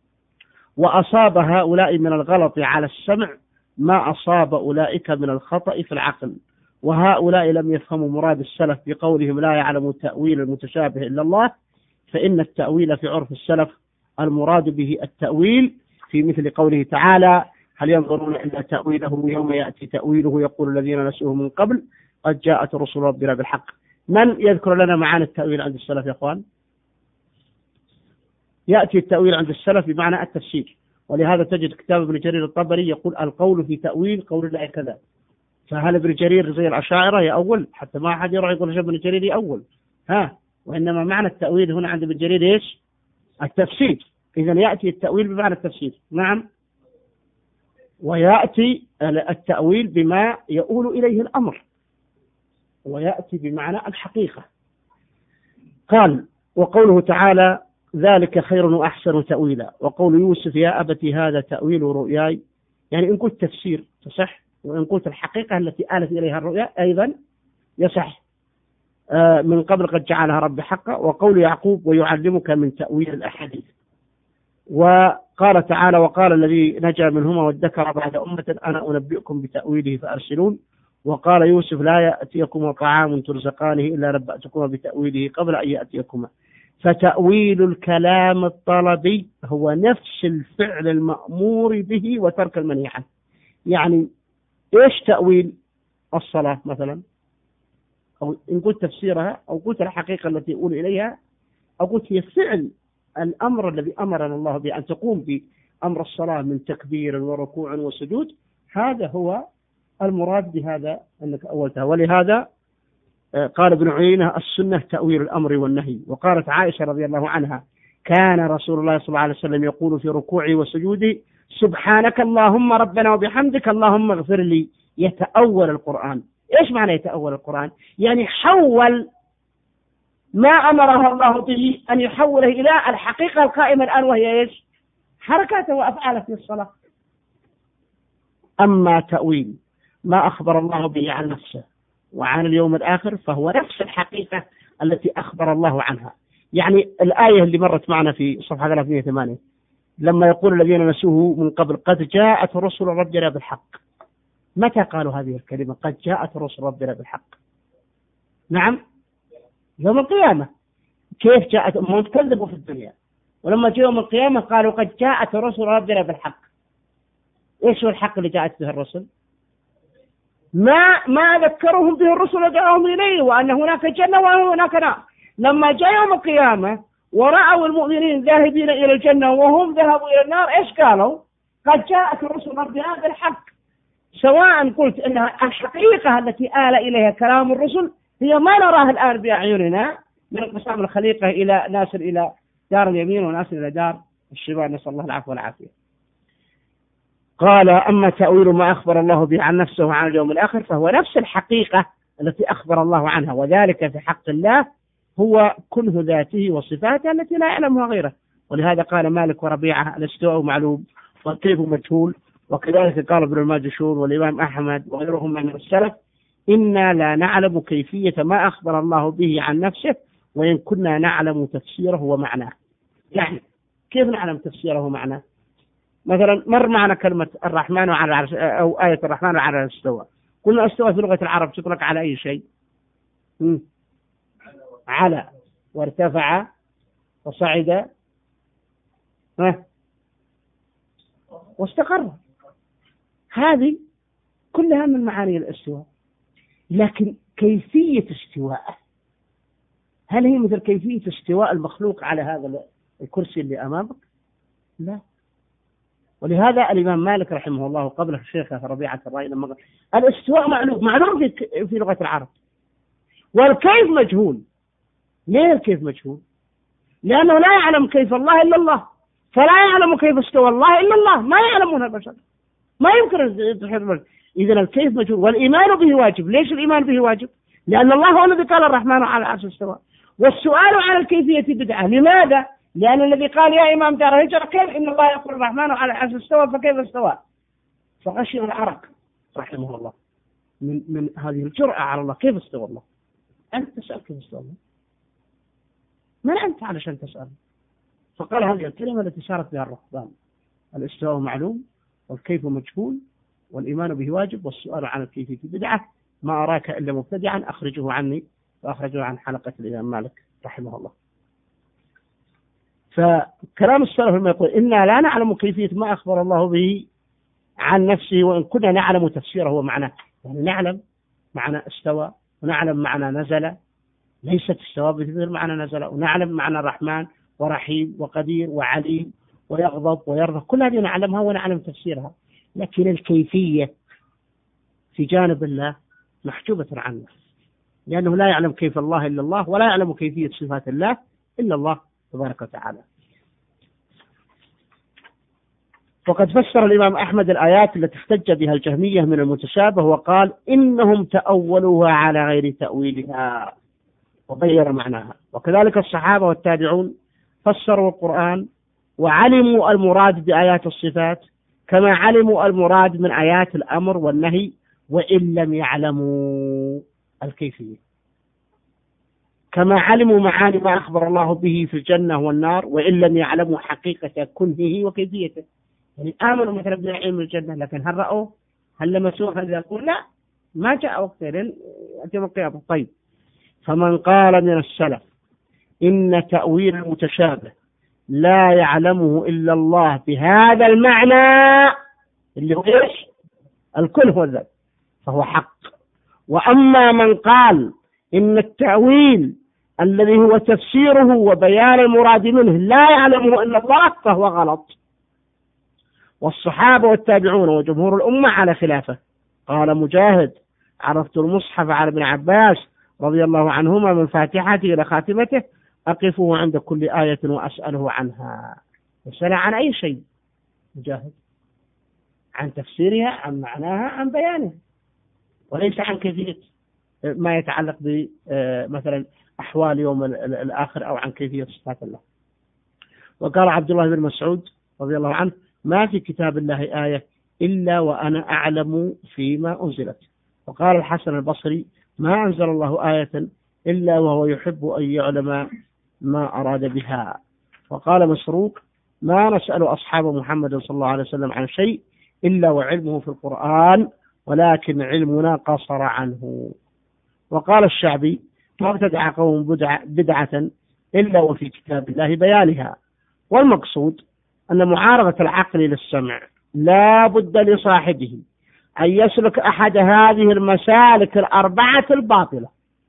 وأصاب هؤلاء من الغلط على السمع ما أصاب أولئك من الخطأ في العقل. وهؤلاء لم يفهموا مراد السلف بقولهم لا يعلم تأويل المتشابه إلا الله، فإن التأويل في عرف السلف المراد به التأويل في مثل قوله تعالى هل ينظرون إلا تأويله يوم يأتي تأويله يقول الذين نسوه من قبل قد جاءت رسل ربنا بالحق. من يذكر لنا معاني التأويل عند السلف يا أخوان؟ يأتي التأويل عند السلف بمعنى التفسير، ولهذا تجد كتاب ابن جرير الطبري يقول القول في تأويل قول الله كذا. فهل ابن جرير زي الأشاعرة يأول؟ حتى ما أحد يروح يقول ابن جرير يأول، وإنما معنى التأويل هنا عند ابن جرير إيش؟ التفسير. إذا يأتي التأويل بمعنى التفسير، نعم. ويأتي التأويل بما يؤول إليه الأمر، ويأتي بمعنى الحقيقة. قال: وقوله تعالى: ذلك خير وأحسن تأويلا. وقول يوسف: يا أبت هذا تأويل رؤياي، يعني إن قلت تفسير تصح، وإن قلت الحقيقة التي آلت إليها الرؤيا أيضا يصح. من قبل قد جعلها رب حقا. وقول يعقوب: ويعلمك من تأويل الأحاديث. وقال تعالى: وقال الذي نجا منهما وادكر بعد أمة أنا أنبئكم بتأويله فأرسلون. وقال يوسف: لا يأتيكم طعام ترزقانه إلا نبأتكما بتأويله قبل أن يأتيكما. فتأويل الكلام الطلبي هو نفس الفعل المأمور به وترك المنهي عنه. يعني إيش تأويل الصلاة مثلا؟ أو إن قلت تفسيرها، أو قلت الحقيقة التي يقول إليها، أو قلت هي فعل الأمر الذي أمرنا الله بأن تقوم بأمر الصلاة من تكبير وركوع وسجود، هذا هو المراد بهذا أنك أولتها. ولهذا قال ابن عيينة: السنة تأويل الأمر والنهي. وقالت عائشة رضي الله عنها: كان رسول الله صلى الله عليه وسلم يقول في ركوعه وسجوده: سبحانك اللهم ربنا وبحمدك اللهم اغفر لي. يتأول القرآن. إيش معنى يتأول القرآن؟ يعني حول ما أمره الله به أن يحوله إلى الحقيقة القائمة الآن، وهي إيش؟ حركاته وأفعاله في الصلاة. أما تأويل ما أخبر الله به عن نفسه وعن اليوم الآخر فهو نفس الحقيقة التي أخبر الله عنها. يعني الآية اللي مرت معنا في صفحة 308 لما يقول الذين نسوه من قبل: قد جاءت رسل ربنا بالحق. متى قالوا هذه الكلمة قد جاءت رسل ربنا بالحق؟ نعم، يوم القيامة. كيف جاءت؟ هم كذبوا في الدنيا، ولما جاء يوم القيامة قالوا قد جاءت رسل ربنا بالحق. إيش هو الحق اللي جاءت به الرسل؟ ما ذكرهم به الرسل ودعاهم إليه، وأن هناك جنة وهناك نار. لما جاء يوم القيامة ورأوا المؤمنين ذاهبين إلى الجنة وهم ذهبوا إلى النار، إيش قالوا؟ قد جاءت رسل ربنا بالحق. سواء قلت أن الحقيقة التي آل إليها كلام الرسل هي ما نراه الآن بأعيننا من انقسام الخليقة إلى ناس إلى دار اليمين وناس إلى دار الشمال، نسأل الله العفو والعافية. قال: أما تأويل ما أخبر الله به عن نفسه وعن اليوم الآخر فهو نفس الحقيقة التي أخبر الله عنها، وذلك في حق الله هو كنه ذاته وصفاته التي لا يعلمها غيره. ولهذا قال مالك وربيعة: الاستواء معلوم والكيف مجهول. وكذلك قال ابن الماجشون والإمام أحمد وغيرهم من السلف: إنا لا نعلم كيفية ما أخبر الله به عن نفسه وإن كنا نعلم تفسيره ومعناه. يعني كيف نعلم تفسيره ومعناه؟ مثلا مر معنا كلمة الرحمن على العرش أو آية الرحمن على العرش استوى. قلنا استوى في لغة العرب تطلق على أي شيء؟ على، وارتفع، وصعد، واستقر. هذه كلها من معاني الاستواء. لكن كيفية استواءه هل هي مثل كيفية استواء المخلوق على هذا الكرسي اللي أمامك؟ لا. ولهذا الإمام مالك رحمه الله قبل الشيخ ربيعة الرأي لما قال: الاستواء معلوم في لغة العرب، والكيف مجهول. ليه الكيف مجهول؟ لأنه لا يعلم كيف الله إلا الله، فلا يعلم كيف استوى الله إلا الله، ما يعلمون البشر، ما يمكن تحدث. إذا الكيف مجهول والإيمان به واجب. ليش الإيمان به واجب؟ لأن الله هو الذي قال الرحمن على العرش استوى. والسؤال عن الكيفية بدعة. لماذا؟ لأن الذي قال يا إمام دار الهجرة: كيف إن الله يقول الرحمن على العرش استوى فكيف استوى؟ فغشي العرق رحمه الله من هذه الجرأة على الله. كيف استوى الله؟ أنت تسأل كيف استوى الله؟ من أنت علشان تسأل؟ فقال هذه الكلمة التي شارت بها الرهبان: الاستواء معلوم والكيف مجهول والإيمان به واجب والسؤال عن الكيفية بدعة. ما أراك إلا مبتدعا أخرجه عني. فأخرجه عن حلقة الإمام مالك رحمه الله. فكلام السلف لما يقول: إنا لا نعلم كيفية ما أخبر الله به عن نفسه وإن كنا نعلم تفسيره ومعناه. يعني نعلم معنى استوى، ونعلم معنى نزل، ليست استوى بمعنى نزل، ونعلم معنى الرحمن، ورحيم وقدير وعليم ويغضب ويرضى، كل هذه نعلمها ونعلم تفسيرها، لكن الكيفية في جانب الله محجوبة عنه، لأنه لا يعلم كيف الله إلا الله، ولا يعلم كيفية صفات الله إلا الله تبارك وتعالى. وقد فسر الإمام أحمد الآيات التي احتج بها الجهمية من المتشابه وقال إنهم تأولوها على غير تأويلها وغير معناها. وكذلك الصحابة والتابعون فسروا القرآن وعلموا المراد بآيات الصفات كما علموا المراد من آيات الأمر والنهي، وإن لم يعلموا الكيفية، كما علموا معاني ما أخبر الله به في الجنة والنار وإن لم يعلموا حقيقة كنهه وكيفيته. يعني آمنوا مثلا بعلم الجنة، لكن هل رأوا؟ هل لمسوه؟ هل يقول لا، ما جاء وقت يوم القيامة. طيب، فمن قال من السلف إن تأويل المتشابه لا يعلمه إلا الله بهذا المعنى اللي هو إيش؟ الكل هو الذات، فهو حق. وأما من قال إن التأويل الذي هو تفسيره وبيان المراد منه لا يعلمه إلا الله فهو غلط. والصحابة والتابعون وجمهور الأمة على خلافه. قال مجاهد: عرفت المصحف على ابن عباس رضي الله عنهما من فاتحته إلى خاتمته أقفه عند كل آية وأسأله عنها. يسأل عن أي شيء مجاهد؟ عن تفسيرها، عن معناها، عن بيانها، وليس عن كيفية ما يتعلق بمثلا أحوال يوم الآخر أو عن كيفية صفات الله. وقال عبد الله بن مسعود رضي الله عنه: ما في كتاب الله آية إلا وأنا أعلم فيما أنزلت. وقال الحسن البصري: ما أنزل الله آية إلا وهو يحب أن يعلم ما أراد بها. وقال مسروق: ما نسأل أصحاب محمد صلى الله عليه وسلم عن شيء إلا وعلمه في القرآن ولكن علمنا قصر عنه. وقال الشعبي: ما ابتدع قوم بدعة إلا وفي كتاب الله بيانها. والمقصود أن معارضة العقل للسمع لا بد لصاحبه أن يسلك أحد هذه المسالك الأربعة الباطلة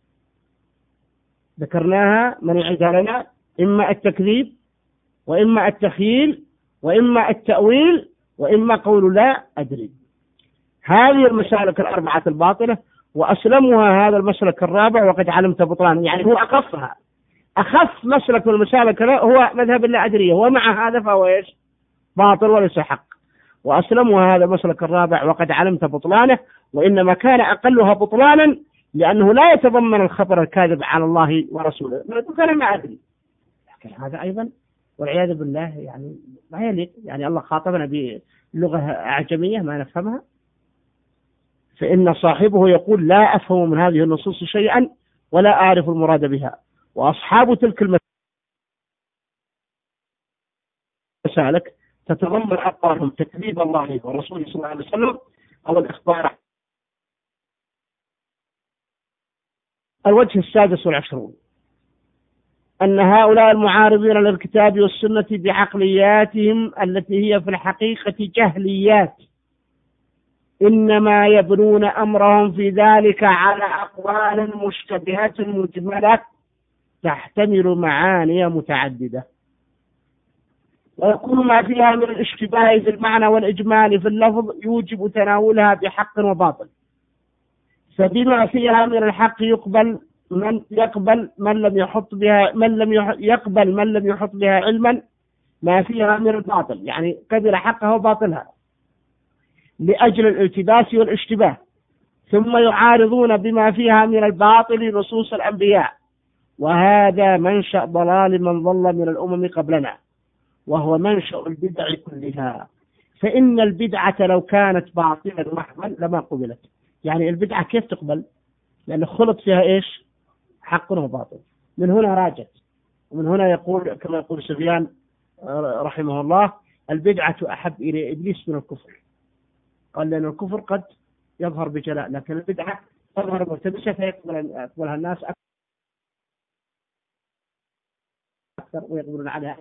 ذكرناها، من يعيدها لنا: إما التكذيب، وإما التخييل، وإما التأويل، وإما قول لا أدري. هذه المسالك الأربعة الباطلة، وأسلمها هذا المسلك الرابع وقد علمت بطلان، يعني هو أخفها، أخف مسلك من المسالك هو مذهب لا أدري، ومع هذا فهو إيش؟ باطل وليس حق. وأسلمها هذا المسلك الرابع وقد علمت بطلانه، وإنما كان أقلها بطلانا لأنه لا يتضمن الخبر الكاذب على الله ورسوله، كان ما أدري. لكن هذا أيضا والعياذ بالله يعني ما يليق، يعني الله خاطبنا بلغة أعجمية ما نفهمها، فإن صاحبه يقول: لا أفهم من هذه النصوص شيئا ولا أعرف المراد بها. وأصحاب تلك المسالك تتضمن أقوالهم تكذيب الله ورسوله صلى الله عليه وسلم أو الإخبار. الوجه 26 أن هؤلاء المعارضين للكتاب والسنة بعقلياتهم التي هي في الحقيقة جهليات إنما يبنون أمرهم في ذلك على أقوال مشتبهة مجملة تحتمل معاني متعددة، ويكون ما فيها من الاشتباه في المعنى والإجمال في اللفظ يوجب تناولها بحق وباطل. فبما فيها من الحق يقبل من لم يحط بها علما ما فيها من الباطل، يعني قبل حقها وباطلها لأجل الالتباس والاشتباه. ثم يعارضون بما فيها من الباطل نصوص الأنبياء، وهذا منشأ ضلال من ضل من الأمم قبلنا، وهو منشأ البدع كلها. فإن البدعة لو كانت باطلا محضا لما قبلت. يعني البدعة كيف تقبل؟ لأن خلط فيها إيش؟ حق وباطل. من هنا راجت، ومن هنا يقول كما يقول سفيان رحمه الله: البدعة أحب إلى إبليس من الكفر. قال لأن الكفر قد يظهر بجلاء، لكن البدعة تظهر مرتبسة فيقبلها الناس أكثر ويقبلون عليها.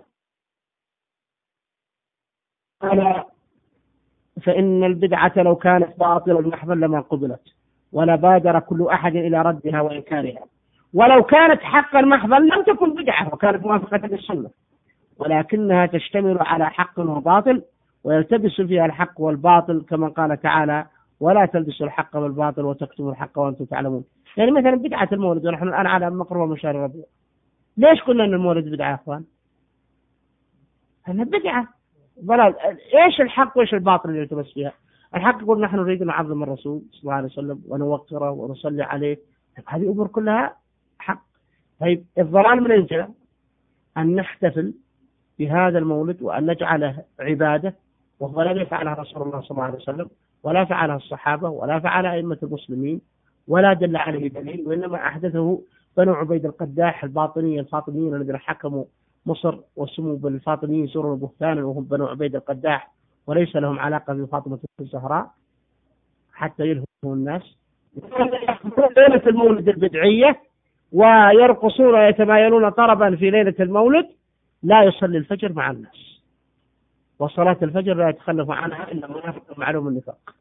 قال: فإن البدعة لو كانت باطلا محضا لما قبلت ولا بادر كل أحد إلى ردها وإنكارها، ولو كانت حقا محضا لم تكن بدعة وكانت موافقة للسنة. ولكنها تشتمل على حق وباطل، ويلتبس فيها الحق والباطل، كما قال تعالى: ولا تلبسوا الحق بالباطل وتكتموا الحق وأنتم تعلمون. يعني مثلا بدعة المولد، ونحن الآن على مقربة من شهر ربيع، ليش قلنا أن المولد بدعة يا أخوان؟ أنها بدعة ضلال. إيش الحق وإيش الباطل اللي يلتبس فيها؟ الحق يقول نحن نريد أن نعظم الرسول صلى الله عليه وسلم ونوقره ونصلي عليه، هذه أمور كلها حق. طيب الضلال من الجهة أن نحتفل بهذا المولد وأن نجعله عبادة، وهو لم يفعلها رسول الله صلى الله عليه وسلم، ولا فعلها الصحابة، ولا فعلها أئمة المسلمين، ولا دل عليه دليل، وإنما أحدثه بنو عبيد القداح الفاطميين الذين حكموا مصر وسموا بالفاطميين سور بهتانا، وهم بنو عبيد القداح وليس لهم علاقة بفاطمة الزهراء حتى يلهموا الناس. ليلة المولد البدعية ويرقصون ويتمايلون طربا في ليلة المولد، لا يصلي الفجر مع الناس، وصلاة الفجر لا يتخلف عنها إلا منافق معلوم النفاق.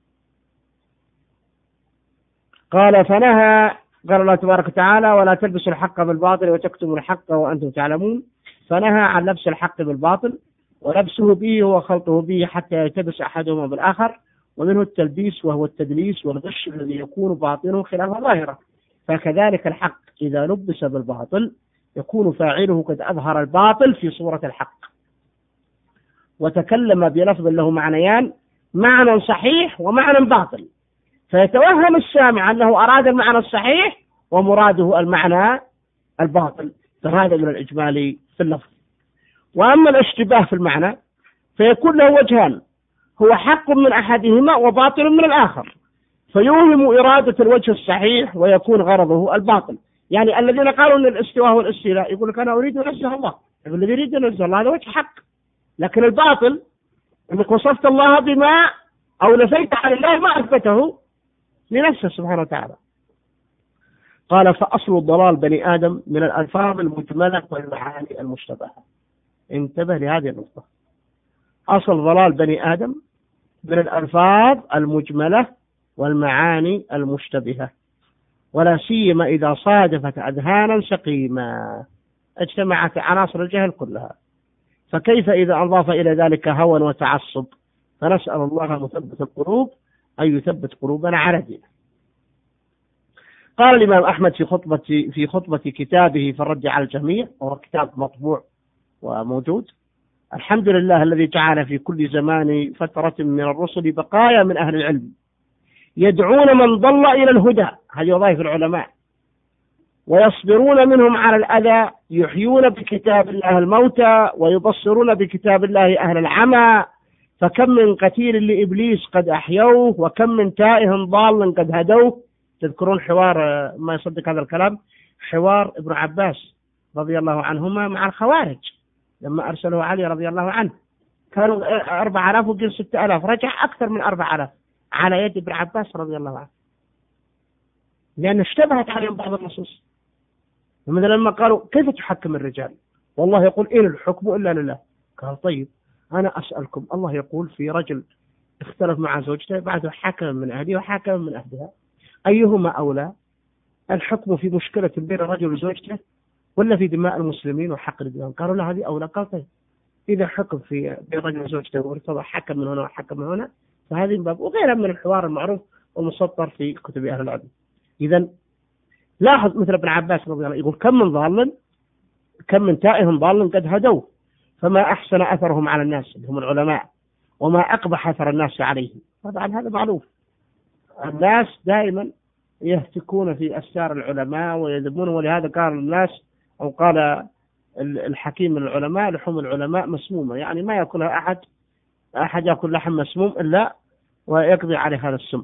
قال فنهى، قال الله تبارك وتعالى: ولا تلبسوا الحق بالباطل وتكتموا الحق وأنتم تعلمون. فنهى عن لبس الحق بالباطل، ولبسه به هو خلطه به حتى يلتبس أحدهما بالآخر، ومنه التلبيس وهو التدليس والغش الذي يكون باطنه خلاف ظاهره. فكذلك الحق إذا لبس بالباطل يكون فاعله قد أظهر الباطل في صورة الحق، وتكلم بلفظ له معنيان: معنى صحيح ومعنى باطل، فيتوهم السامع أنه أراد المعنى الصحيح ومراده المعنى الباطل، فهذا من الإجمال في اللفظ. وأما الاشتباه في المعنى فيكون له وجهان: هو حق من أحدهما وباطل من الآخر، فيوهم إرادة الوجه الصحيح ويكون غرضه الباطل. يعني الذين قالوا أن الاستواء والاستيلاء يقول لك أنا أريد أن أنزه الله، الذي يريد أن ينزه الله هذا وجه حق، لكن الباطل أنك وصفت الله بما أو نفيت عن الله ما أثبته لنفسه سبحانه وتعالى. قال: فأصل الضلال بني آدم من الألفاظ المجملة والمعاني المشتبهة. انتبه لهذه النقطة، أصل ضلال بني آدم من الألفاظ المجملة والمعاني المشتبهة، ولا سيما إذا صادفت أذهانا سقيمة اجتمعت عناصر الجهل كلها، فكيف إذا أضاف إلى ذلك هوى وتعصب؟ فنسأل الله مثبت القلوب أن يثبت قلوبنا على دينه. قال الإمام أحمد في خطبة كتابه في الرد على الجهمية، وهو كتاب مطبوع وموجود: الحمد لله الذي جعل في كل زمان فترة من الرسل بقايا من أهل العلم يدعون من ضل إلى الهدى، هذه وظائف العلماء، ويصبرون منهم على الأذى، يحيون بكتاب الله الموتى ويبصرون بكتاب الله أهل العمى، فكم من قتيل لإبليس قد أحيوه، وكم من تائه ضال قد هدوه. تذكرون حوار، ما يصدق هذا الكلام، حوار ابن عباس رضي الله عنهما مع الخوارج لما أرسله علي رضي الله عنه، كانوا 4000 وقيل 6000، رجع أكثر من 4000 على يد ابن عباس رضي الله عنه، لأن اشتبهت عليهم بعض النصوص. مثلا لما قالوا: كيف تحكم الرجال؟ والله يقول: إن الحكم إلا لله. قال: طيب أنا أسألكم، الله يقول في رجل اختلف مع زوجته بعده حكم من أهله وحكم من أهلها، أيهما أولى؟ الحكم في مشكلة بين الرجل وزوجته ولا في دماء المسلمين وحق الدماء؟ قالوا: لا، هذه أولى. قال: طيب إذا حكم في بين الرجل وزوجته وارتضى حكم من هنا وحكم من هنا، فهذه من باب، وغيرها من الحوار المعروف ومسطر في كتب أهل العلم. إذن لاحظ مثل ابن عباس رضي الله عنه يقول: كم من تائه ضال قد هدوه، فما أحسن أثرهم على الناس اللي هم العلماء، وما أقبح أثر الناس عليه. طبعا هذا معروف، الناس دائما يهتكون في أستار العلماء ويذبون، ولهذا قال الناس أو قال الحكيم من العلماء: لحوم العلماء مسمومة، يعني ما يأكلها أحد يأكل لحم مسموم إلا ويقضي عليه هذا السم.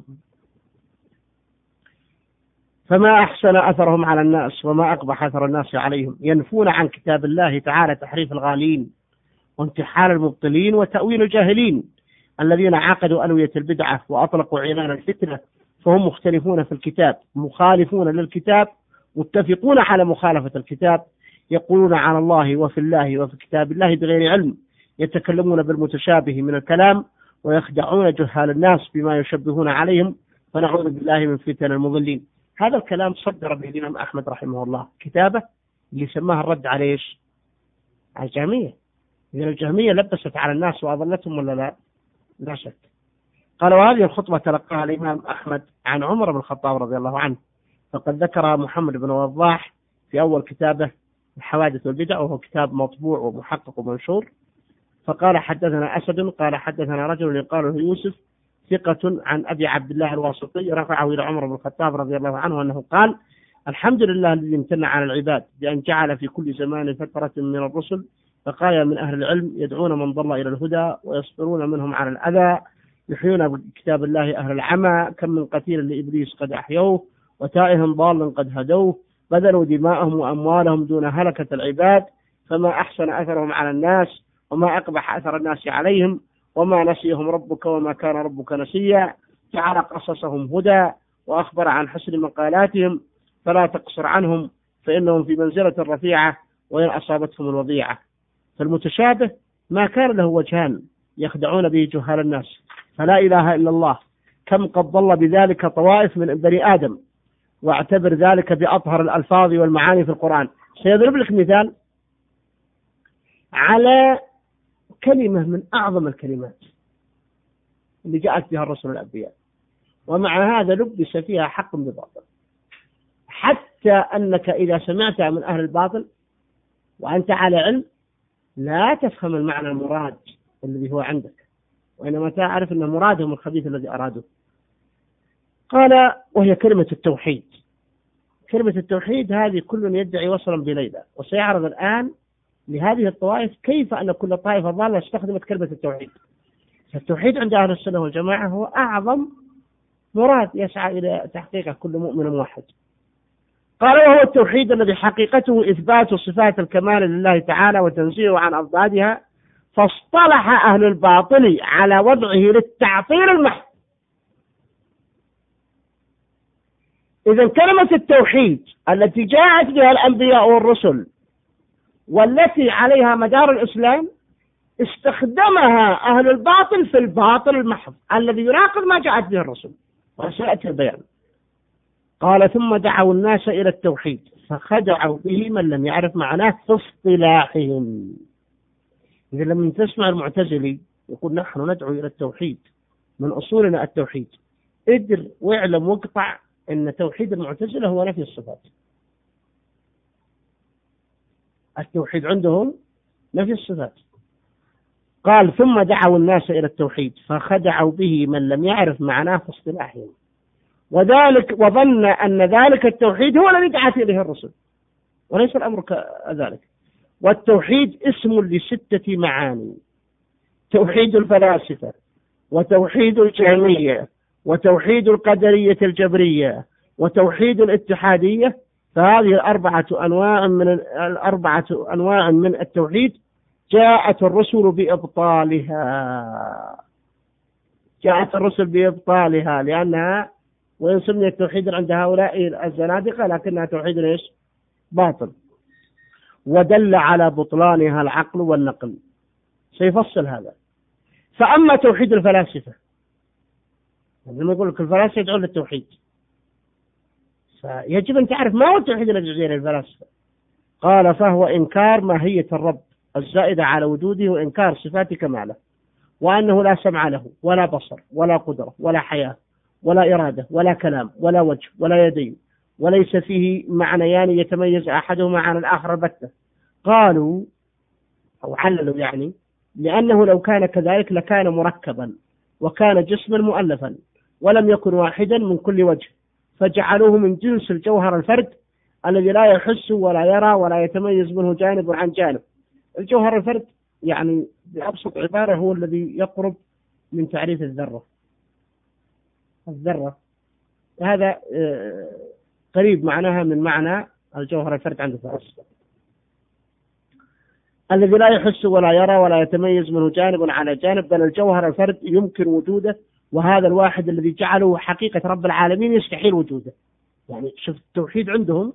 فما أحسن أثرهم على الناس وما أقبح أثر الناس عليهم، ينفون عن كتاب الله تعالى تحريف الغالين وانتحال المبطلين وتأويل الجاهلين الذين عقدوا ألوية البدعة وأطلقوا عنان الفتنة، فهم مختلفون في الكتاب، مخالفون للكتاب، متفقون على مخالفة الكتاب، يقولون على الله وفي الله وفي كتاب الله بغير علم، يتكلمون بالمتشابه من الكلام، ويخدعون جهال الناس بما يشبهون عليهم، فنعوذ بالله من فتن المضلين. هذا الكلام صدر به الإمام أحمد رحمه الله كتابه اللي سماها الرد على إيش؟ الجهمية. إذا الجهمية لبست على الناس وأضلتهم ولا لا؟ لا شك. قال وهذه الخطبة تلقاها الإمام أحمد عن عمر بن الخطاب رضي الله عنه، فقد ذكرها محمد بن وضاح في أول كتابه الحوادث والبدع، وهو كتاب مطبوع ومحقق ومنشور. فقال حدثنا أسد قال حدثنا رجل يقال له يوسف ثقة عن أبي عبد الله الواسطي رفعه إلى عمر بن الخطاب رضي الله عنه أنه قال الحمد لله الذي امتن على العباد بأن جعل في كل زمان فترة من الرسل بقايا من أهل العلم يدعون من ضل إلى الهدى ويصبرون منهم على الأذى، يحيون بكتاب الله أهل العمى، كم من قتيل لإبليس قد أحيوه وتائه ضال قد هدوه، بذلوا دماءهم وأموالهم دون هلكة العباد، فما أحسن أثرهم على الناس وما أقبح أثر الناس عليهم، وما نسيهم ربك وما كان ربك نسيا، جعل قصصهم هدى وأخبر عن حسن مقالاتهم، فلا تقصر عنهم فإنهم في منزلة رفيعة وإن أصابتهم الوضيعة. فالمتشابه ما كان له وجهان يخدعون به جهال الناس، فلا إله إلا الله كم قد ضل بذلك طوائف من بني آدم، واعتبر ذلك بأطهر الألفاظ والمعاني في القرآن. سيضرب لك مثال على كلمة من أعظم الكلمات اللي جاءت بها الرسل الأنبياء، ومع هذا لبس فيها حق بباطل، حتى أنك إذا سمعت من أهل الباطل وأنت على علم لا تفهم المعنى المراد الذي هو عندك، وإنما تعرف أن مرادهم الخبيث الذي أرادوه. قال وهي كلمة التوحيد. كلمة التوحيد هذه كل يدعي وصلا بليلى، وسيعرض الآن لهذه الطوائف كيف أن كل طائفة ضالة استخدمت كلمة التوحيد. التوحيد عند أهل السنة والجماعة هو أعظم مراد يسعى إلى تحقيقه كل مؤمن واحد. قال وهو التوحيد الذي حقيقته إثبات صفات الكمال لله تعالى وتنزيهه عن أضدادها، فاصطلح أهل الباطل على وضعه للتعطيل المحض. إذن كلمة التوحيد التي جاءت بها الأنبياء والرسل والتي عليها مدار الإسلام استخدمها أهل الباطل في الباطل المحض الذي يناقض ما جاءت به الرسل، وسيأتي البيان. قال ثم دعوا الناس إلى التوحيد فخدعوا به من لم يعرف معناه في اصطلاحهم. إذا لم تسمع المعتزلي يقول نحن ندعو إلى التوحيد من أصولنا التوحيد، ادر واعلم واقطع أن توحيد المعتزلة هو نفي الصفات. التوحيد عندهم نفي الصفات. قال ثم دعوا الناس إلى التوحيد فخدعوا به من لم يعرف معناه في اصطلاحهم، وذلك وظن أن ذلك التوحيد هو الذي دعت إليه الرسل، وليس الأمر كذلك. والتوحيد اسم لستة معاني: توحيد الفلاسفة، وتوحيد الجهمية، وتوحيد القدرية الجبرية، وتوحيد الاتحادية. فهذه الأربعة أنواع من التوحيد جاءت الرسل بإبطالها. جاءت الرسل بإبطالها لأنها وإن سميت توحيدا عند هؤلاء الزنادقة لكنها توحيد ايش؟ باطل. ودل على بطلانها العقل والنقل. سيفصل هذا. فأما توحيد الفلاسفة، لما يقول لك الفلاسفة يدعون للتوحيد، فيجب أن تعرف ما هو التوحيد الذي يدعون الفلاسفة. قال فهو إنكار ماهية الرب الزائدة على وجوده، وإنكار صفات كماله، وأنه لا سمع له ولا بصر ولا قدرة ولا حياة ولا إرادة ولا كلام ولا وجه ولا يدين، وليس فيه معنيان يتميز أحدهما عن الآخر بتة. قالوا أو عللوا يعني لأنه لو كان كذلك لكان مركبا وكان جسما مؤلفا ولم يكن واحدا من كل وجه، فجعلوه من جنس الجوهر الفرد الذي لا يحس ولا يرى ولا يتميز منه جانب عن جانب. الجوهر الفرد يعني بأبسط عبارة هو الذي يقرب من تعريف الذرة. الذرة هذا قريب معناها من معنى الجوهر الفرد عند الفلاسفة، الذي لا يحس ولا يرى ولا يتميز منه جانب على جانب، بل الجوهر الفرد يمكن وجوده، وهذا الواحد الذي جعله حقيقة رب العالمين يستحيل وجوده. يعني شوف التوحيد عندهم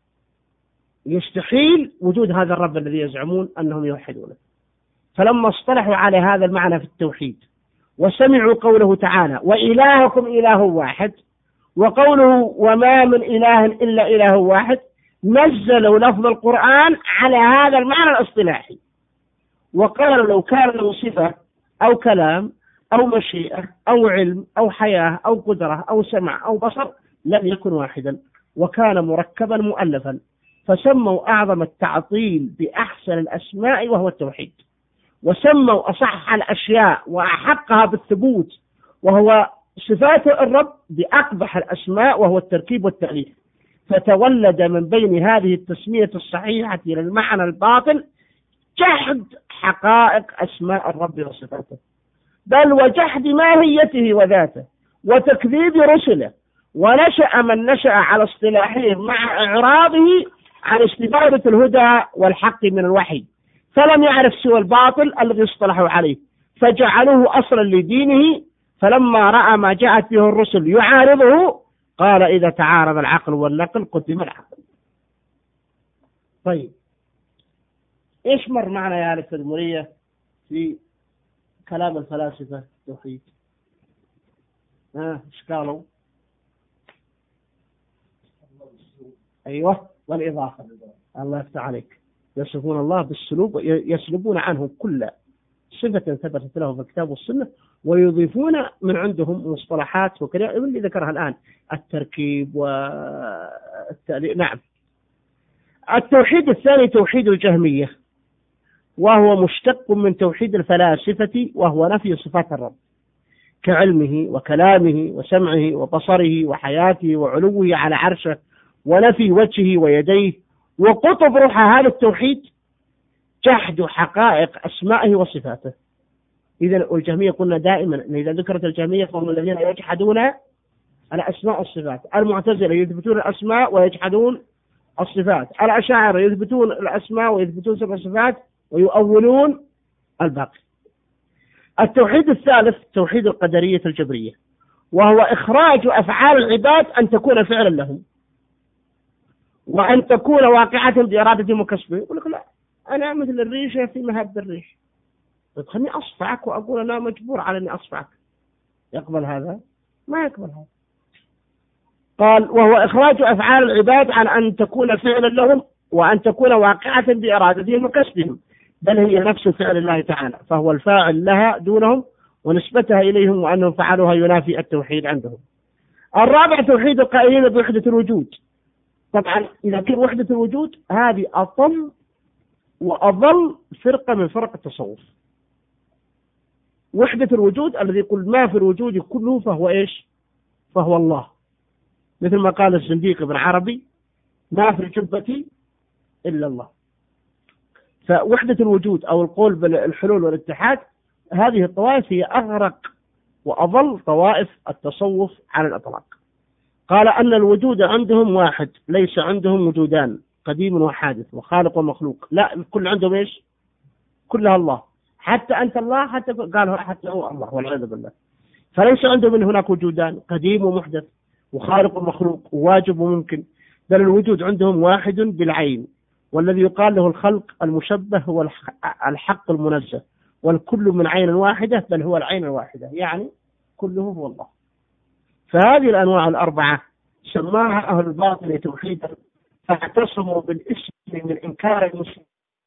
يستحيل وجود هذا الرب الذي يزعمون أنهم يوحدونه. فلما اصطلحوا على هذا المعنى في التوحيد وسمعوا قوله تعالى وإلهكم إله واحد، وقوله وما من إله إلا إله واحد، نزلوا لفظ القرآن على هذا المعنى الاصطلاحي وقال لو كان له صفة أو كلام أو مشيئة أو علم أو حياة أو قدرة أو سمع أو بصر لم يكن واحدا، وكان مركبا مؤلفا، فسموا أعظم التعطيل بأحسن الأسماء وهو التوحيد، وسموا أصح الأشياء وأحقها بالثبوت وهو صفات الرب بأقبح الأسماء وهو التركيب والتأليف، فتولد من بين هذه التسمية الصحيحة للمعنى الباطل جحد حقائق أسماء الرب وصفاته، بل وجحد ماهيته وذاته، وتكذيب رسله، ونشأ من نشأ على اصطلاحهم مع إعراضه عن استفادة الهدى والحق من الوحي، فلم يعرف سوى الباطل الذي اصطلحوا عليه، فجعلوه أصلا لدينه، فلما رأى ما جاءت به الرسل يعارضه قال إذا تعارض العقل والنقل قدم العقل. طيب، إيش مر معنا يا آلة المرية في كلام الفلاسفة التوحيد؟ إيش قالوا؟ أيوة، والإضافة. الله يفتح عليك. يصفون الله بالسلوب ويسلبون عنه كل صفة ثبتت له في الكتاب والسنة، ويضيفون من عندهم مصطلحات وكذا اللي ذكرها الآن، التركيب والتأليف. نعم. التوحيد الثاني توحيد الجهمية، وهو مشتق من توحيد الفلاسفة، وهو نفي صفات الرب كعلمه وكلامه وسمعه وبصره وحياته وعلوه على عرشه، ونفي وجهه ويديه. وقطب روح هذا التوحيد جحد حقائق أسمائه وصفاته. إذا الجهمية قلنا دائما إذا ذكرت الجهمية فهم الذين يجحدون الأسماء والصفات. المعتزلة يثبتون الأسماء ويجحدون الصفات. الأشاعرة يثبتون الأسماء ويثبتون سبع صفات ويؤولون الباقي. التوحيد الثالث توحيد القدرية الجبرية، وهو إخراج أفعال العباد أن تكون فعلا لهم، وأن تكون واقعة بإرادة وكسبه. يقول لك لا، أنا مثل الريشة في مهب الريش، خلني أصفعك وأقول أنا مجبور على أني أصفعك. يقبل هذا؟ ما يقبل هذا. قال وهو إخراج أفعال العباد عن أن تكون فعلا لهم وأن تكون واقعة بإرادتهم وكسبهم، بل هي نفس فعل الله تعالى، فهو الفاعل لها دونهم، ونسبتها إليهم وأنهم فعلوها ينافي التوحيد عندهم. الرابع توحيد القائلين بوحدة الوجود. طبعا إذا كان وحدة الوجود هذه أطم وأضل فرقة من فرق التصوف. وحدة الوجود الذي يقول ما في الوجود كله فهو إيش؟ فهو الله، مثل ما قال الزنديق ابن عربي ما في الجبة إلا الله. فوحدة الوجود أو القول بالحلول والاتحاد، هذه الطوائف هي أغرق وأضل طوائف التصوف على الأطلاق. قال أن الوجود عندهم واحد، ليس عندهم وجودان، قديم وحادث وخالق ومخلوق، لا، كل عندهم إيش؟ كلها الله، حتى أنت الله، حتى قالوا حتى هو الله والعياذ بالله. فليس عندهم من هناك وجودان، قديم ومحدث وخالق ومخلوق وواجب وممكن، بل الوجود عندهم واحد بالعين، والذي يقال له الخلق المشبه هو الحق المنزه، والكل من عين واحدة، بل هو العين الواحدة، يعني كله هو الله. فهذه الأنواع الأربعة سماها أهل الباطل توحيدا، فاعتصموا بالاسم من إنكار المسلم،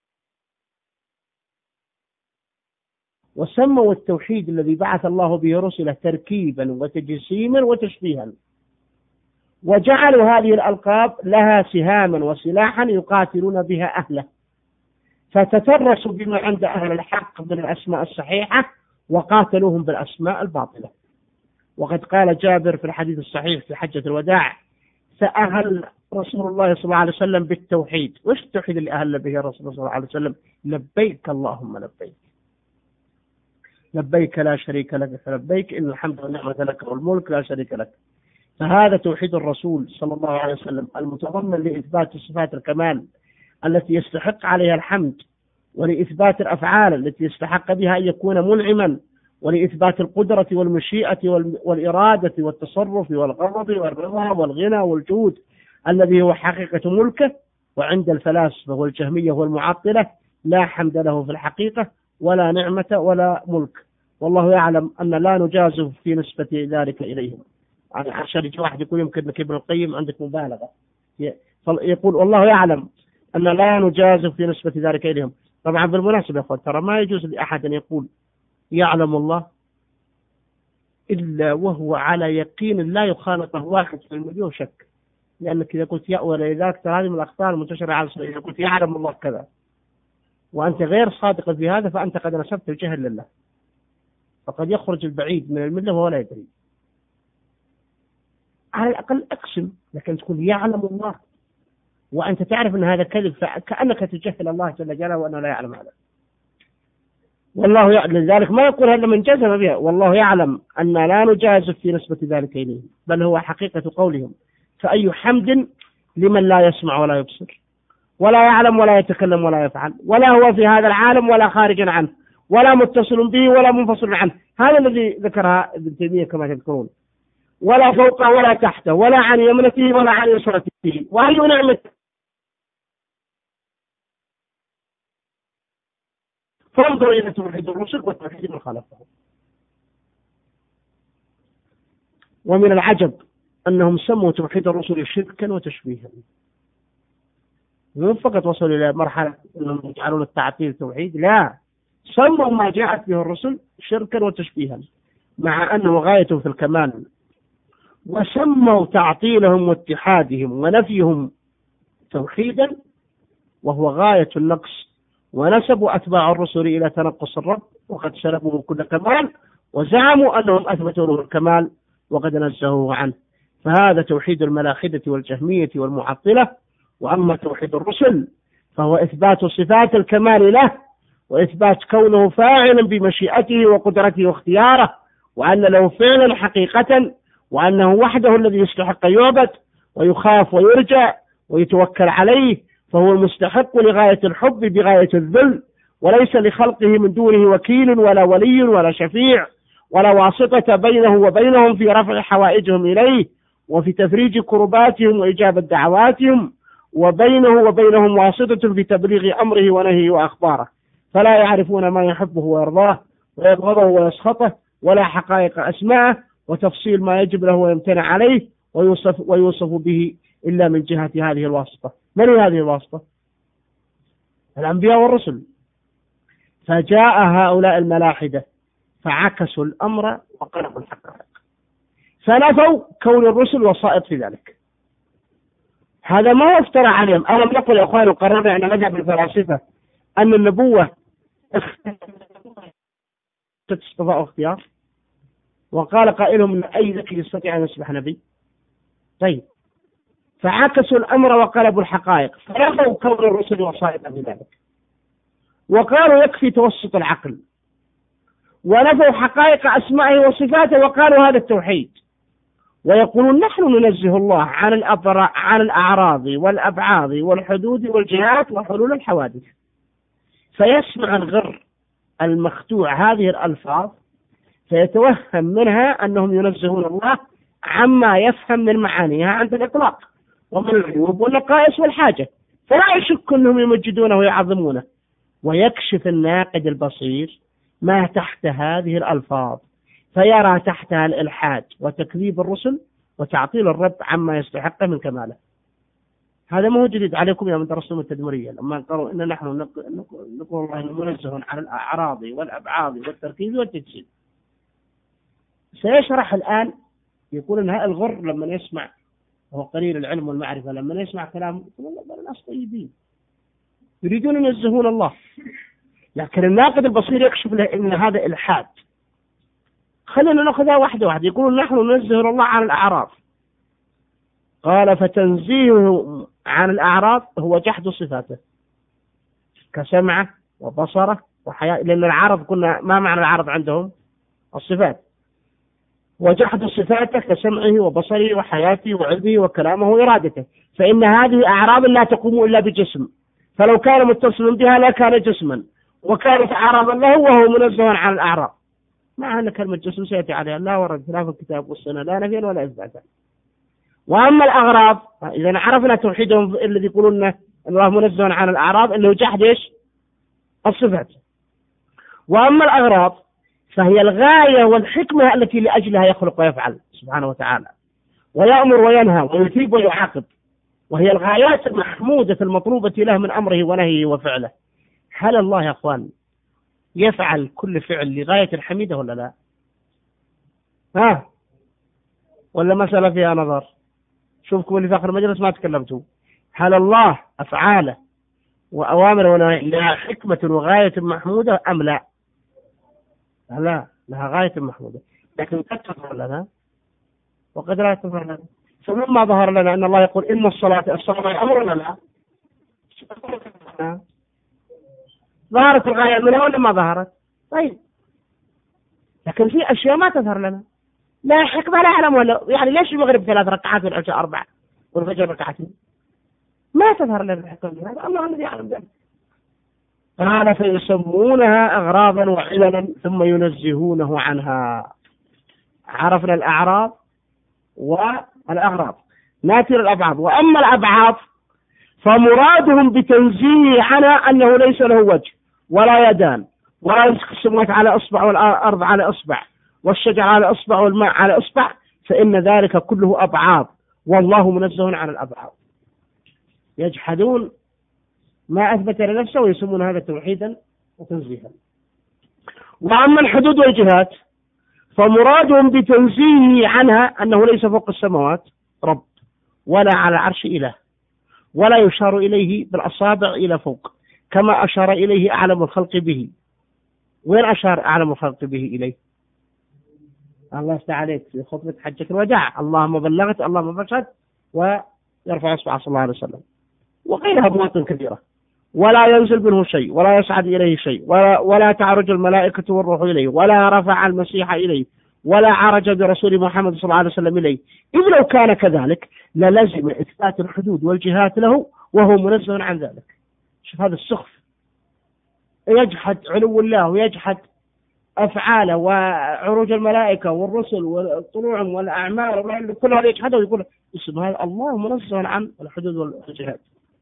وسموا التوحيد الذي بعث الله به رسله تركيبا وتجسيما وتشبيها، وجعلوا هذه الألقاب لها سهاما وسلاحا يقاتلون بها أهله، فتترسوا بما عند أهل الحق من الأسماء الصحيحة وقاتلوهم بالأسماء الباطلة. وقد قال جابر في الحديث الصحيح في حجة الوداع سأهل رسول الله صلى الله عليه وسلم بالتوحيد. وش التوحيد اللي أهل به الرسول صلى الله عليه وسلم؟ لبيك اللهم لبيك، لبيك لا شريك لك فلبيك إن الحمد والنعمة لك والملك لا شريك لك. فهذا توحيد الرسول صلى الله عليه وسلم المتضمن لإثبات صفات الكمال التي يستحق عليها الحمد، ولإثبات الأفعال التي يستحق بها أن يكون منعما، ولإثبات القدرة والمشيئة والإرادة والتصرف والغضب والرضا والغنى والجود الذي هو حقيقة ملكه. وعند الفلاسفة والجهمية والمعطلة لا حمد له في الحقيقة ولا نعمة ولا ملك، والله يعلم أن لا نجازف في نسبة ذلك إليهم. يعني عشان يجي واحد يقول يمكن أنك ابن القيم عندك مبالغة، يقول والله يعلم أن لا نجازف في نسبة ذلك إليهم، طبعا بالمناسبة يا أخوان، ترى ما يجوز لأحد أن يقول يعلم الله إلا وهو على يقين لا يخالطه 1% شك، لأنك إذا قلت ولذلك ترى هذه من الأخطاء المنتشرة على الصلاة، إذا قلت يعلم الله كذا وأنت غير صادق في هذا فأنت قد نسبت الجهل لله، فقد يخرج البعيد من الملة وهو لا يدري. على الأقل أقسم، لكن تقول يعلم الله وأنت تعرف أن هذا كذب، فكأنك تجهل الله جل جلاله وأنه لا يعلم هذا. والله يعلم، لذلك ما يقول هذا من جزم بها، والله يعلم أن لا نجازف في نسبة ذلك إليه، بل هو حقيقة قولهم. فأي حمد لمن لا يسمع ولا يبصر ولا يعلم ولا يتكلم ولا يفعل، ولا هو في هذا العالم ولا خارج عنه ولا متصل به ولا منفصل عنه. هذا الذي ذكرها ابن تيمية كما تذكرون، ولا فوقه ولا تحته ولا عن يمنته ولا عن يسرته. وأي نعمة فانظر إلى توحيد الرسل والتوحيد من خلفه. ومن العجب أنهم سموا توحيد الرسل شركا وتشبيها، مو فقط وصلوا إلى مرحلة أنهم يجعلون التعطيل توحيد، لا، سموا ما جاءت به الرسل شركا وتشبيها مع أنه غايته في الكمال، وسموا تعطيلهم واتحادهم ونفيهم توحيدا وهو غاية النقص، ونسبوا أتباع الرسل إلى تنقص الرب وقد سلبوا كل كمال، وزعموا أنهم أثبتوا له الكمال وقد نزهوه عنه. فهذا توحيد الملاحدة والجهمية والمعطلة. وأما توحيد الرسل فهو إثبات صفات الكمال له، وإثبات كونه فاعلا بمشيئته وقدرته واختياره، وأن له فعلا حقيقة، وأنه وحده الذي يستحق يعبد ويخاف ويرجى ويتوكل عليه، فهو المستحق لغاية الحب بغاية الذل، وليس لخلقه من دونه وكيل ولا ولي ولا شفيع ولا واسطة بينه وبينهم في رفع حوائجهم إليه وفي تفريج كرباتهم وإجابة دعواتهم، وبينه وبينهم واسطة في تبليغ أمره ونهيه وأخباره، فلا يعرفون ما يحبه ويرضاه ويبغضه ويسخطه، ولا حقائق أسماءه وتفصيل ما يجب له ويمتنع عليه ويوصف به إلا من جهة هذه الواسطة. من هذه الواسطة؟ الأنبياء والرسل. فجاء هؤلاء الملاحدة فعكسوا الأمر وقلبوا الحقائق، فنفوا كون الرسل وسائط في ذلك. هذا ما افترى عليهم. ألم نقل يا أخوان وقررنا أن مذهب الفلاسفة أن النبوة اصطفاء اختيار، وقال قائلهم أن أي ذكي يستطيع أن يصبح نبي. طيب، فعكسوا الأمر وقلبوا الحقائق، فنفوا كون الرسل وسائط في ذلك، وقالوا يكفي توسط العقل، ونفوا حقائق أسمائه وصفاته وقالوا هذا التوحيد، ويقولون نحن ننزه الله عن الأعراض والأبعاض والحدود والجهات وحلول الحوادث. فيسمع الغر المخدوع هذه الألفاظ فيتوهم منها أنهم ينزهون الله عما يفهم من معانيها عند الإطلاق ومن العيوب والنقائص والحاجة، فلا يشك أنهم يمجدونه ويعظمونه. ويكشف الناقد البصير ما تحت هذه الألفاظ فيرى تحتها الإلحاد وتكذيب الرسل وتعطيل الرب عما يستحق من كماله. هذا ما هو جديد عليكم يا من درستم التدمرية، لما قالوا إن نحن نقول الله منزه عن الأعراض والأبعاض والتركيز والتجسيد. سيشرح الآن، يقول إن هذا الغر لما يسمع، وهو قليل العلم والمعرفة، لما يسمع كلام الناس طيبين يريدون أن ينزهون الله، لكن الناقد البصير يكشف له إن هذا إلحاد. خلينا نأخذها واحدة واحدة. يقولون نحن ننزه الله عن الأعراض، قال فتنزيهه عن الأعراض هو جحد صفاته كسمعه وبصره وحياة، لأن العرض كنا ما معنى العرض عندهم؟ الصفات. وجحد صفاته كسمعه وبصره وحياته وعلمه وكلامه وإرادته، فإن هذه أعراض لا تقوم إلا بجسم، فلو كان متصلا بها لا كان جسما، وكانت أعراضا له وهو منزه عن الأعراض. مع أن كلمة جسم سيأتي عليها لا ورد خلاف الكتاب والسنة لا نفيا ولا إثباتا. وأما الأغراض، إذا عرفنا توحيدهم الذي يقولون أن الله منزه عن الأعراض أنه جحد إيش؟ الصفات. وأما الأغراض فهي الغاية والحكمة التي لأجلها يخلق ويفعل سبحانه وتعالى، ويأمر وينهى ويثيب ويعاقب، وهي الغايات المحمودة المطلوبة له من أمره ونهيه وفعله، هل الله يا أخوان يفعل كل فعل لغاية الحميدة ولا لا؟ ولا مسألة فيها نظر؟ شوفكم اللي في آخر المجلس ما تكلمتوا. هل الله أفعاله وأوامره لها حكمة وغاية محمودة أم لا؟ لا، لها غاية محمودة، لكن قد تظهر لنا وقد لا تظهر لنا. فمما ظهر لنا أن الله يقول إن الصلاة أمر ولا لا؟ ظهرت الغاية منها ولا ما ظهرت؟ طيب، لكن في أشياء ما تظهر لنا، لا حكمة لا أعلم ولا يعني ليش المغرب 3 ركعات والعشاء 4 والفجر 2 ما تظهر لنا الحكمة؟ هذا الله الذي يعلم ذلك. قال فيسمونها أغراضا وعللا ثم ينزهونه عنها. عرفنا الأعراض والأغراض، ناتي الأبعاض. وأما الأبعاض فمرادهم بتنزيه عنها أنه ليس له وجه ولا يدان ولا يمسك السماوات على إصبع والأرض على إصبع والشجر على إصبع والماء على إصبع، فإن ذلك كله أبعاض، والله منزه عن الأبعاض. يجحدون ما أثبت لنفسه ويسمون هذا توحيدا وتنزيها. وأما الحدود والجهات فمرادهم بتنزيه عنها أنه ليس فوق السماوات رب ولا على عرش إله، ولا يشار إليه بالأصابع إلى فوق كما أشار إليه أعلم الخلق به. وين أشار أعلم الخلق به إليه؟ الله يفتح عليك في خطبة حجة الوداع، اللهم بلغت اللهم فاشهد، ويرفع إصبعه صلى الله عليه وسلم، وغيرها مواطن كثيرة. ولا ينزل منه شيء ولا يصعد إليه شيء ولا تعرج الملائكة والروح إليه ولا رفع المسيح إليه ولا عرج برسول محمد صلى الله عليه وسلم إليه. إذ لو كان كذلك للزم إثبات الحدود والجهات له وهو منزه عن ذلك. شوف هذا السخف، يجحد علو الله ويجحد أفعاله وعروج الملائكة والرسل وطلوعهم والأعمال كل هذا يجحده ويقول اسم هذا الله منزه عن الحدود والجهات.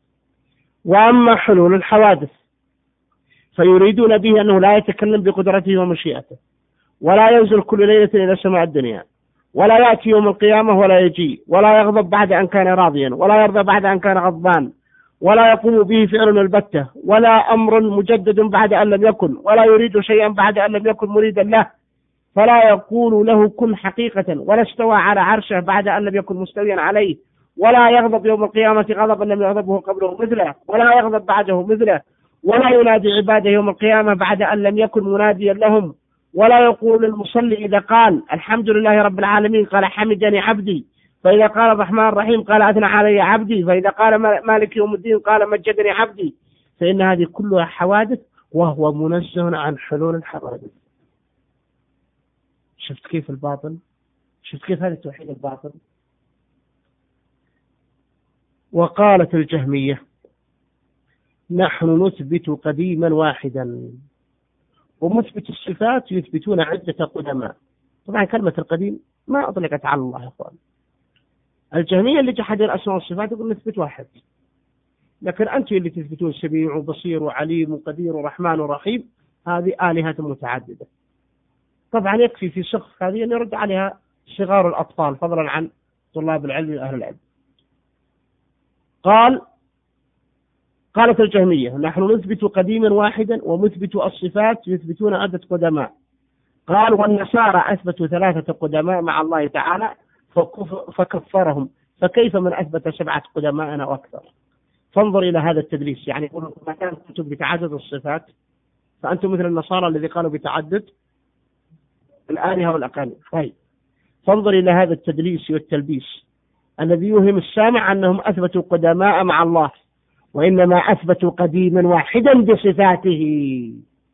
وأما حلول الحوادث فيريدون به أنه لا يتكلم بقدرته ومشيئته، ولا ينزل كل ليلة إلى سماء الدنيا، ولا يأتي يوم القيامة ولا يجي، ولا يغضب بعد أن كان راضيا، ولا يرضى بعد أن كان غضبان، ولا يقوم به فعل البتة، ولا أمر مجدد بعد أن لم يكن، ولا يريد شيئا بعد أن لم يكن مريدا له، فلا يقول له كن حقيقة، ولا استوى على عرشه بعد أن لم يكن مستويا عليه، ولا يغضب يوم القيامة غضبا لم يغضبه قبله مثله، ولا يغضب بعده مثله، ولا ينادي عباده يوم القيامة بعد أن لم يكن مناديا لهم، ولا يقول للمصلي إذا قال الحمد لله رب العالمين قال حمدني عبدي، فإذا قال الرحمن الرحيم قال أثنى علي عبدي، فإذا قال مالك يوم الدين قال مجدني عبدي. فإن هذه كلها حوادث وهو منزه عن حلول الحوادث. شفت كيف الباطل؟ شفت كيف هذا التوحيد الباطل؟ وقالت الجهمية نحن نثبت قديما واحدا، ومثبت الصفات يثبتون عدة قدماء. طبعا كلمة القديم ما أطلقت على الله يا أخوان. الجهمية اللي جحد الأسماء والصفات يقول نثبت واحد، لكن أنتم اللي تثبتون سميع وبصير وعليم وقدير ورحمن ورحيم، هذه آلهة متعددة. طبعا يكفي في سقف هذه أن يرد عليها صغار الأطفال فضلا عن طلاب العلم وأهل العلم. قالت الجهمية نحن نثبت قديما واحدا ومثبت الصفات يثبتون عدة قدماء. قال والنصارى أثبتوا 3 قدماء مع الله تعالى فكفرهم، فكيف من أثبت 7 قدماء وأكثر؟ فانظر إلى هذا التدليس، يعني يقولون ما كان كتب بتعدد الصفات فأنتم مثل النصارى الذي قالوا بتعدد الآلهة والأقانيم. طيب فانظر إلى هذا التدليس والتلبيس الذي يوهم السامع أنهم أثبتوا قدماء مع الله، وإنما أثبتوا قديما واحدا بصفاته،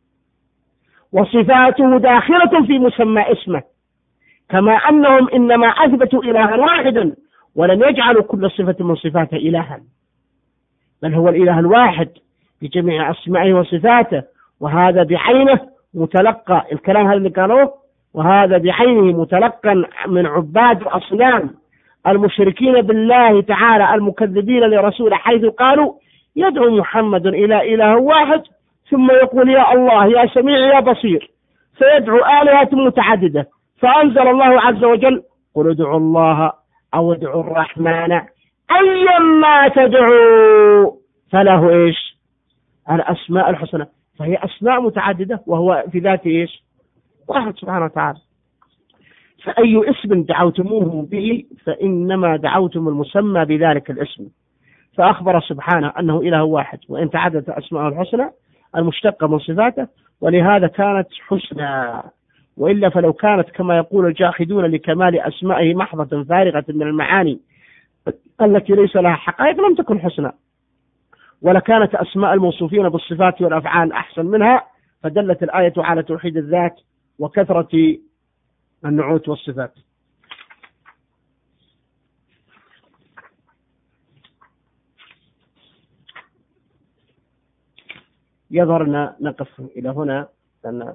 وصفاته داخلة في مسمى اسمه، كما أنهم إنما أثبتوا إلها واحدا ولم يجعلوا كل صفة من صفاته إلها، بل هو الإله الواحد بجميع أسمائه وصفاته، وهذا بعينه متلقى الكلام هذا اللي قالوه، وهذا بعينه متلقى من عباد الأصنام المشركين بالله تعالى المكذبين لرسوله، حيث قالوا يدعو محمد إلى إله واحد ثم يقول يا الله يا سميع يا بصير، فيدعو آلهة متعددة. فأنزل الله عز وجل قل ادعوا الله أو ادعوا الرحمن أيما تدعوا فله إيش الأسماء الحسنى، فهي أسماء متعددة وهو في ذاته إيش؟ واحد سبحانه وتعالى. فأي اسم دعوتموه به فإنما دعوتم المسمى بذلك الاسم. فأخبر سبحانه أنه إله واحد وإن تعددت أسماءه الحسنى المشتقة من صفاته، ولهذا كانت حسنى، وإلا فلو كانت كما يقول الجاحدون لكمال أسمائه محضة فارغة من المعاني التي ليس لها حقائق لم تكن حسنى، ولكانت أسماء الموصوفين بالصفات والأفعال أحسن منها، فدلت الآية على توحيد الذات وكثرة النعوت والصفات. يظهرنا نقف إلى هنا لأن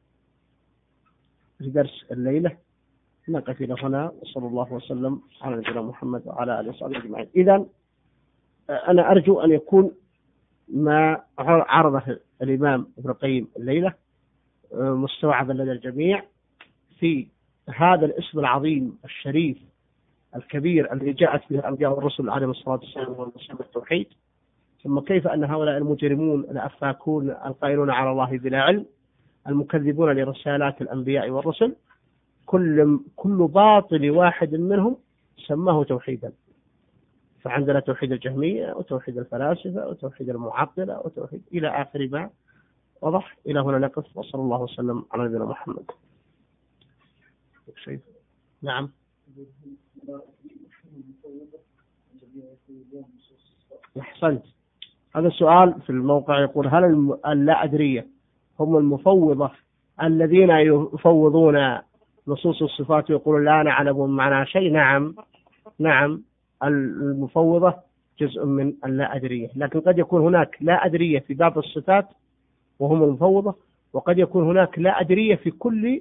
في درس الليلة، نقف إلى هنا، وصلى الله وسلم على نبينا محمد وعلى آله وصحبه أجمعين. إذن أنا أرجو أن يكون ما عرضه الإمام ابن القيم الليلة مستوعبا لدى الجميع في هذا الاسم العظيم الشريف الكبير الذي جاءت به الأنبياء والرسل عليهم الصلاة والسلام والمسلم التوحيد. ثم كيف أن هؤلاء المجرمون الأفاكون القائلون على الله بلا علم المكذبون لرسالات الأنبياء والرسل كل باطل واحد منهم سماه توحيدا. فعندنا توحيد الجهمية وتوحيد الفلاسفة وتوحيد المعطلة وتوحيد إلى آخر ما وضح. إلى هنا نقف، وصلى الله وسلم على نبينا محمد. نعم. أحسنت. هذا السؤال في الموقع يقول هل اللا أدرية هم المفوضة الذين يفوضون نصوص الصفات ويقولون لا نعلم معنى شيء؟ نعم المفوضة جزء من اللا أدرية، لكن قد يكون هناك لا أدرية في باب الصفات وهم المفوضة، وقد يكون هناك لا أدرية في كل